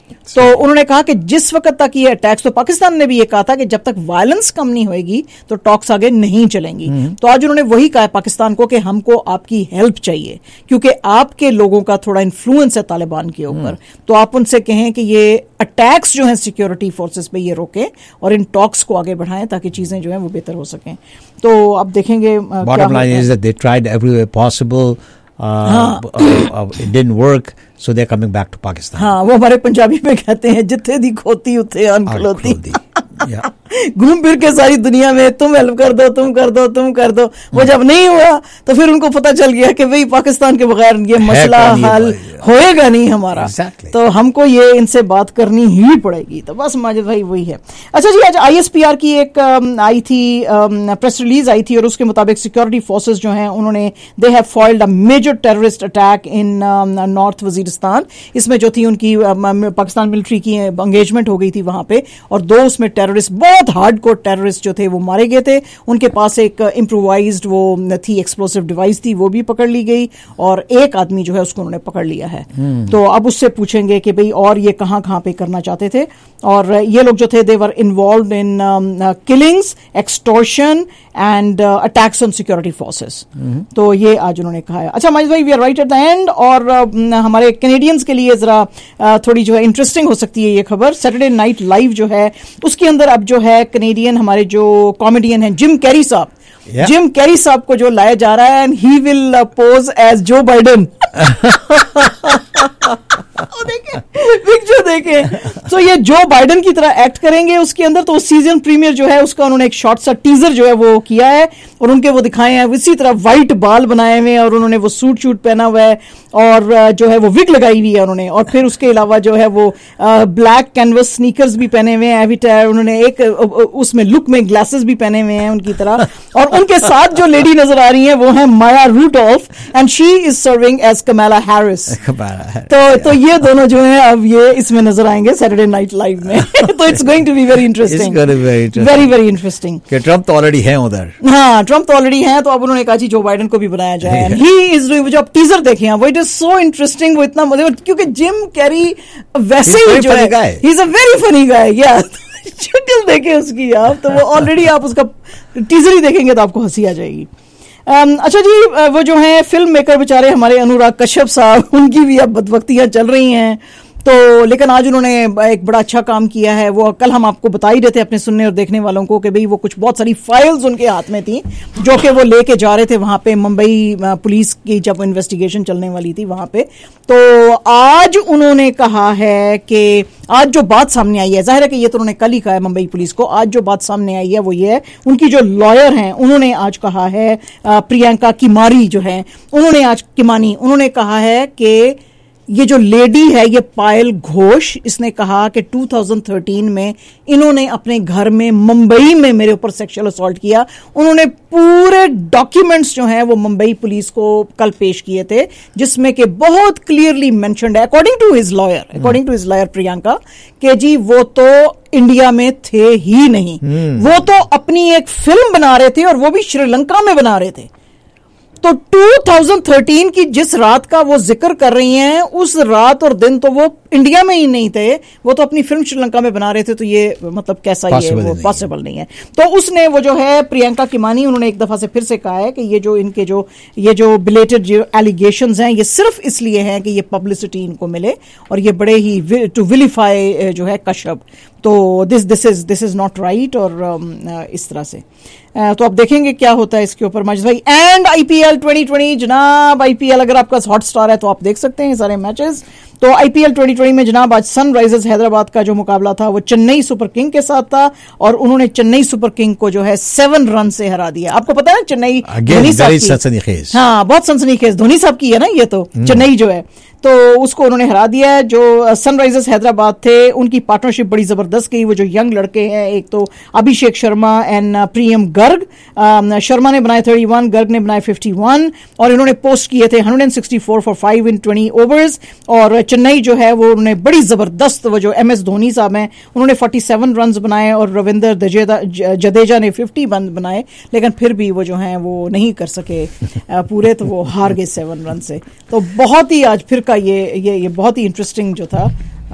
N: तो उन्होंने कहा कि जिस वक्त तक ये अटैक्स, तो पाकिस्तान ने भी ये कहा था कि जब तक वायलेंस कम नहीं होगी तो टॉक्स आगे नहीं चलेंगी। तो आज उन्होंने वही कहा पाकिस्तान को कि हमको आपकी हेल्प चाहिए, क्योंकि आपके लोगों का थोड़ा इन्फ्लुएंस है तालिबान के ऊपर। तो आप उनसे कहें कि ये अटैक्स जो है सिक्योरिटी फोर्सेस पे ये रोकें और इन टॉक्स को आगे बढ़ाएं ताकि चीजें जो है वो बेहतर हो सकें। तो अब देखेंगे
B: bottom line is that they tried everywhere possible, it didn't work, so they're coming back to Pakistan.
N: हाँ, वो हमारे पंजाबी में कहते हैं जिथे दी खोती उथे अन खलोती। घूम फिर के सारी दुनिया में तुम हेल्प कर दो, तुम कर दो, तुम कर दो। वो जब नहीं हुआ तो फिर उनको पता चल गया कि भाई पाकिस्तान के बगैर ये मसला हल होएगा नहीं हमारा। तो हमको ये इनसे बात करनी ही पड़ेगी। तो बस माजिद भाई वही है। अच्छा जी, आज ISPR की एक आई थी प्रेस रिलीज आई थी और उसके मुताबिक सिक्योरिटी फोर्सेस जो हैं उन्होंने they have foiled a major terrorist attack in North Waziristan. इसमें जो थी उनकी पाकिस्तान मिलिट्री की एंगेजमेंट हो गई थी वहां पे, और 2 उसमें टेररिस्ट, बहुत हार्डकोर टेररिस्ट जो थे वो मारे गए थे। उनके पास एक इम्प्रोवाइज्ड वो थी एक्सप्लोसिव डिवाइस थी, वो भी पकड़ ली गई, और एक आदमी जो है उसको उन्होंने पकड़ लिया है। तो अब उससे पूछेंगे कि भाई और ये कहां कहां पे करना चाहते थे। और ये लोग जो थे they were involved in killings, extortion and attacks on security forces. तो ये आज उन्होंने कहा है। अच्छा माजिद भाई, we are right at the end, और हमारे कैनेडियंस के लिए जरा थोड़ी जो है इंटरेस्टिंग हो सकती है ये खबर। सैटरडे नाइट लाइव जो है उसके अंदर अब जो है कैनेडियन हमारे जो कॉमेडियन हैं जिम कैरी साहब, जिम कैरी साहब को जो लाया जा रहा है, and he will pose as Joe Biden. Picture देखे तो ये जो बाइडेन की तरह एक्ट करेंगे उसके अंदर। तो सीजन प्रीमियर जो है उसका उन्होंने एक शॉर्ट सा टीजर जो है वो किया है, और उनके वो दिखाए हैं इसी तरह व्हाइट बाल बनाए हुए हैं, और उन्होंने वो सूट शूट पहना हुआ है, और जो है वो विग लगाई हुई है उन्होंने, और फिर उसके अलावा जो है वो ब्लैक कैनवस स्नीकर्स भी पहने हुए हैं एविटायर, उन्होंने एक उसमें लुक में ग्लासेस भी पहने हुए हैं उनकी तरह। और उनके साथ जो लेडी नजर आ रही है वो है Maya Rudolph, and she is serving as Kamala Harris. तो ये दोनों जो है अब ये इसमें नजर आएंगे सैटरडे नाइट लाइव में। तो it's going to be very interesting, very very interesting.
B: Trump तो ऑलरेडी है उधर।
N: हाँ, ट्रम्प तो ऑलरेडी है, तो अब उन्होंने कहा जी जो बाइडेन को भी बनाया जाए। ही इज डूइंग, जो आप टीजर देखे हैं वो इट इज सो इंटरेस्टिंग, वो इतना मजे, क्योंकि जिम कैरी वैसे ही जो है he is a very funny guy. या शक्ल देखे उसकी आप, तो वो ऑलरेडी आप उसका टीजर ही देखेंगे तो आपको हंसी आ जाएगी। अच्छा जी, वो जो है फिल्म मेकर बेचारे हमारे अनुराग कश्यप साहब, उनकी भी अब बदबख्तियां चल रही हैं। तो लेकिन आज उन्होंने एक बड़ा अच्छा काम किया है। वो कल हम आपको बता ही रहे थे अपने सुनने और देखने वालों को कि भाई वो कुछ बहुत सारी फाइल्स उनके हाथ में थी जो कि वो लेके जा रहे थे वहां पे, मुंबई पुलिस की जब इन्वेस्टिगेशन चलने वाली थी वहां पे। तो आज उन्होंने कहा है कि आज जो बात सामने आई है, जाहिर है कि ये तो उन्होंने कल ही कहा है मुंबई पुलिस को, आज जो बात सामने आई है वो ये है, उनकी जो लॉयर हैं उन्होंने आज कहा है, प्रियंका किमारी जो है उन्होंने आज किमानी उन्होंने कहा है कि ये जो लेडी है ये पायल घोष, इसने कहा कि 2013 में इन्होंने अपने घर में मुंबई में मेरे ऊपर सेक्सुअल असॉल्ट किया। उन्होंने पूरे डॉक्यूमेंट्स जो हैं वो मुंबई पुलिस को कल पेश किए थे, जिसमें कि बहुत क्लियरली मेंशन्ड है according to his lawyer Priyanka, कि जी वो तो इंडिया में थे ही नहीं, वो तो अपनी एक फिल्म बना रहे थे और वो भी श्रीलंका में बना रहे थे। तो 2013 की जिस रात का वो जिक्र कर रही हैं, उस रात और दिन तो वो इंडिया में ही नहीं थे, वो तो अपनी फिल्म श्रीलंका में बना रहे थे। तो ये मतलब कैसा ये वो पॉसिबल नहीं है। तो उसने वो जो है प्रियंका किमानी, उन्होंने एक दफा से फिर से कहा है कि ये जो इनके ये जो बिलेटेड जो एलिगेशंस हैं ये सिर्फ इसलिए हैं कि ये पब्लिसिटी इनको मिले, और ये बड़े ही टू विलिफाई जो है कश्यप। तो दिस इज नॉट राइट, और इस तरह से तो आप देखेंगे क्या होता है इसके ऊपर माजिद भाई। एंड IPL 2020 जनाब, IPL अगर आपका हॉटस्टार है तो आप देख सकते हैं सारे मैचेस। तो IPL 2020 में जनाब आज सनराइजर्स हैदराबाद का जो मुकाबला था वो चेन्नई सुपर किंग के साथ था, और उन्होंने चेन्नई सुपर किंग को जो है 7 रन से हरा दिया। आपको पता है चेन्नई धोनी साहब की, हाँ बहुत सनसनीखेज, धोनी साहब की है ना ये, तो चेन्नई जो है तो उसको उन्होंने हरा दिया है। जो सनराइजर्स हैदराबाद थे उनकी पार्टनरशिप बड़ी जबरदस्त गई। वो जो यंग लड़के हैं, एक तो अभिषेक शर्मा एंड प्रियम गर्ग, शर्मा ने बनाए 31, गर्ग ने बनाए 51, और इन्होंने पोस्ट किए थे 164 फॉर 5 in 20 ओवर्स। और चेन्नई जो है वो उन्होंने बड़ी जबरदस्त, वो जो MS धोनी साहब हैं उन्होंने 47 रन बनाए, और रविंद्र जडेजा ने 50 रन बनाए, लेकिन फिर भी वो जो है वो नहीं कर सके पूरे, तो वो हार गए 7 रन से। तो बहुत ही आज फिर का ये बहुत ही इंटरेस्टिंग जो था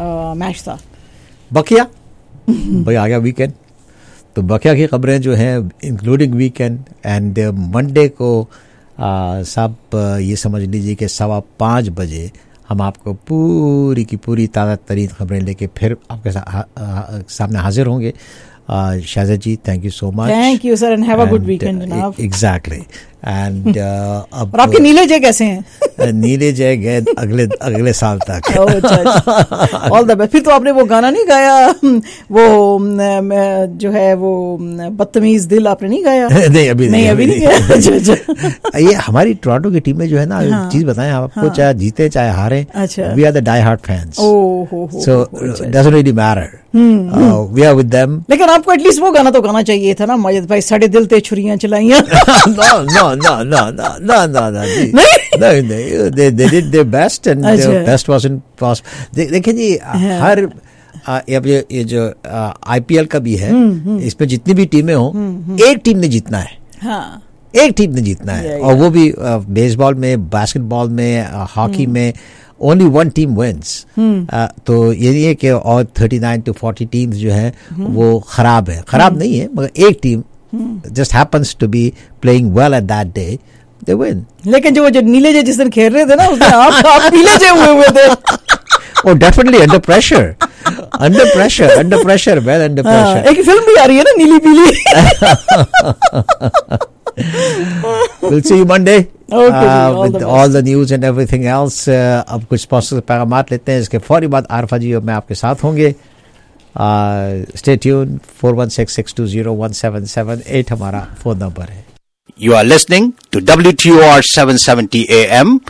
N: मैच था।
B: बकिया भाई आ गया वीकेंड, तो बकिया की खबरें जो हैं इंक्लूडिंग वीकेंड एंड मंडे को सब ये समझ लीजिए कि 5:15 बजे हम आपको पूरी की पूरी ताज़ा तरीन खबरें लेके फिर आपके सामने हाजिर होंगे। Shahzad ji, thank you so much.
N: Thank you sir and have a good weekend जनाब।
B: एग्जैक्टली। एंड
N: अब आपके नीले जय कैसे हैं?
B: नीले जय गए अगले साल तक।
N: All the best. फिर तो आपने वो गाना नहीं गाया, वो जो है वो बदतमीज दिल आपने नहीं गाया?
B: नहीं अभी नहीं
N: गाया।
B: ये हमारी टोरंटो की टीम में जो है ना, चीज बताएं आपको, चाहे जीते चाहे हारे, we are the die hard fans, so doesn't really matter, we are with them.
N: लेकिन आपको एटलीस्ट वो गाना तो गाना चाहिए था ना, माजिद भाई, साढ़े दिल ते छुरियां चलाइयां।
B: नहीं, they did their best and their best wasn't possible। देखिए जी, हर ये जो IPL का भी है, इसमें जितनी भी टीमें हो, एक टीम ने जीतना है, एक टीम ने जीतना है, और वो भी बेसबॉल में, बास्केटबॉल में, हॉकी में only one team wins। तो ये नहीं है कि और 39 to 40 टीम्स जो है वो खराब है, खराब नहीं है, मगर एक team just happens to be playing well at that day, they win।
N: लेकिन जो नीले जय जिस दिन खेल रहे थे ना, उसमें आप पीले जय हुए थे।
B: Oh, definitely under pressure, under pressure, well under pressure।
N: एक फिल्म भी आ रही है ना, नीली पीली।
B: We'll see you Monday
N: with
B: all the news and everything else। अब कुछ स्पॉन्सर पैगामात लेते हैं, इसके फौरी बाद आरफा जी और मैं आपके साथ होंगे। Stay tuned। 4166201778 हमारा फोन नंबर है। You are listening to WTOR 770 AM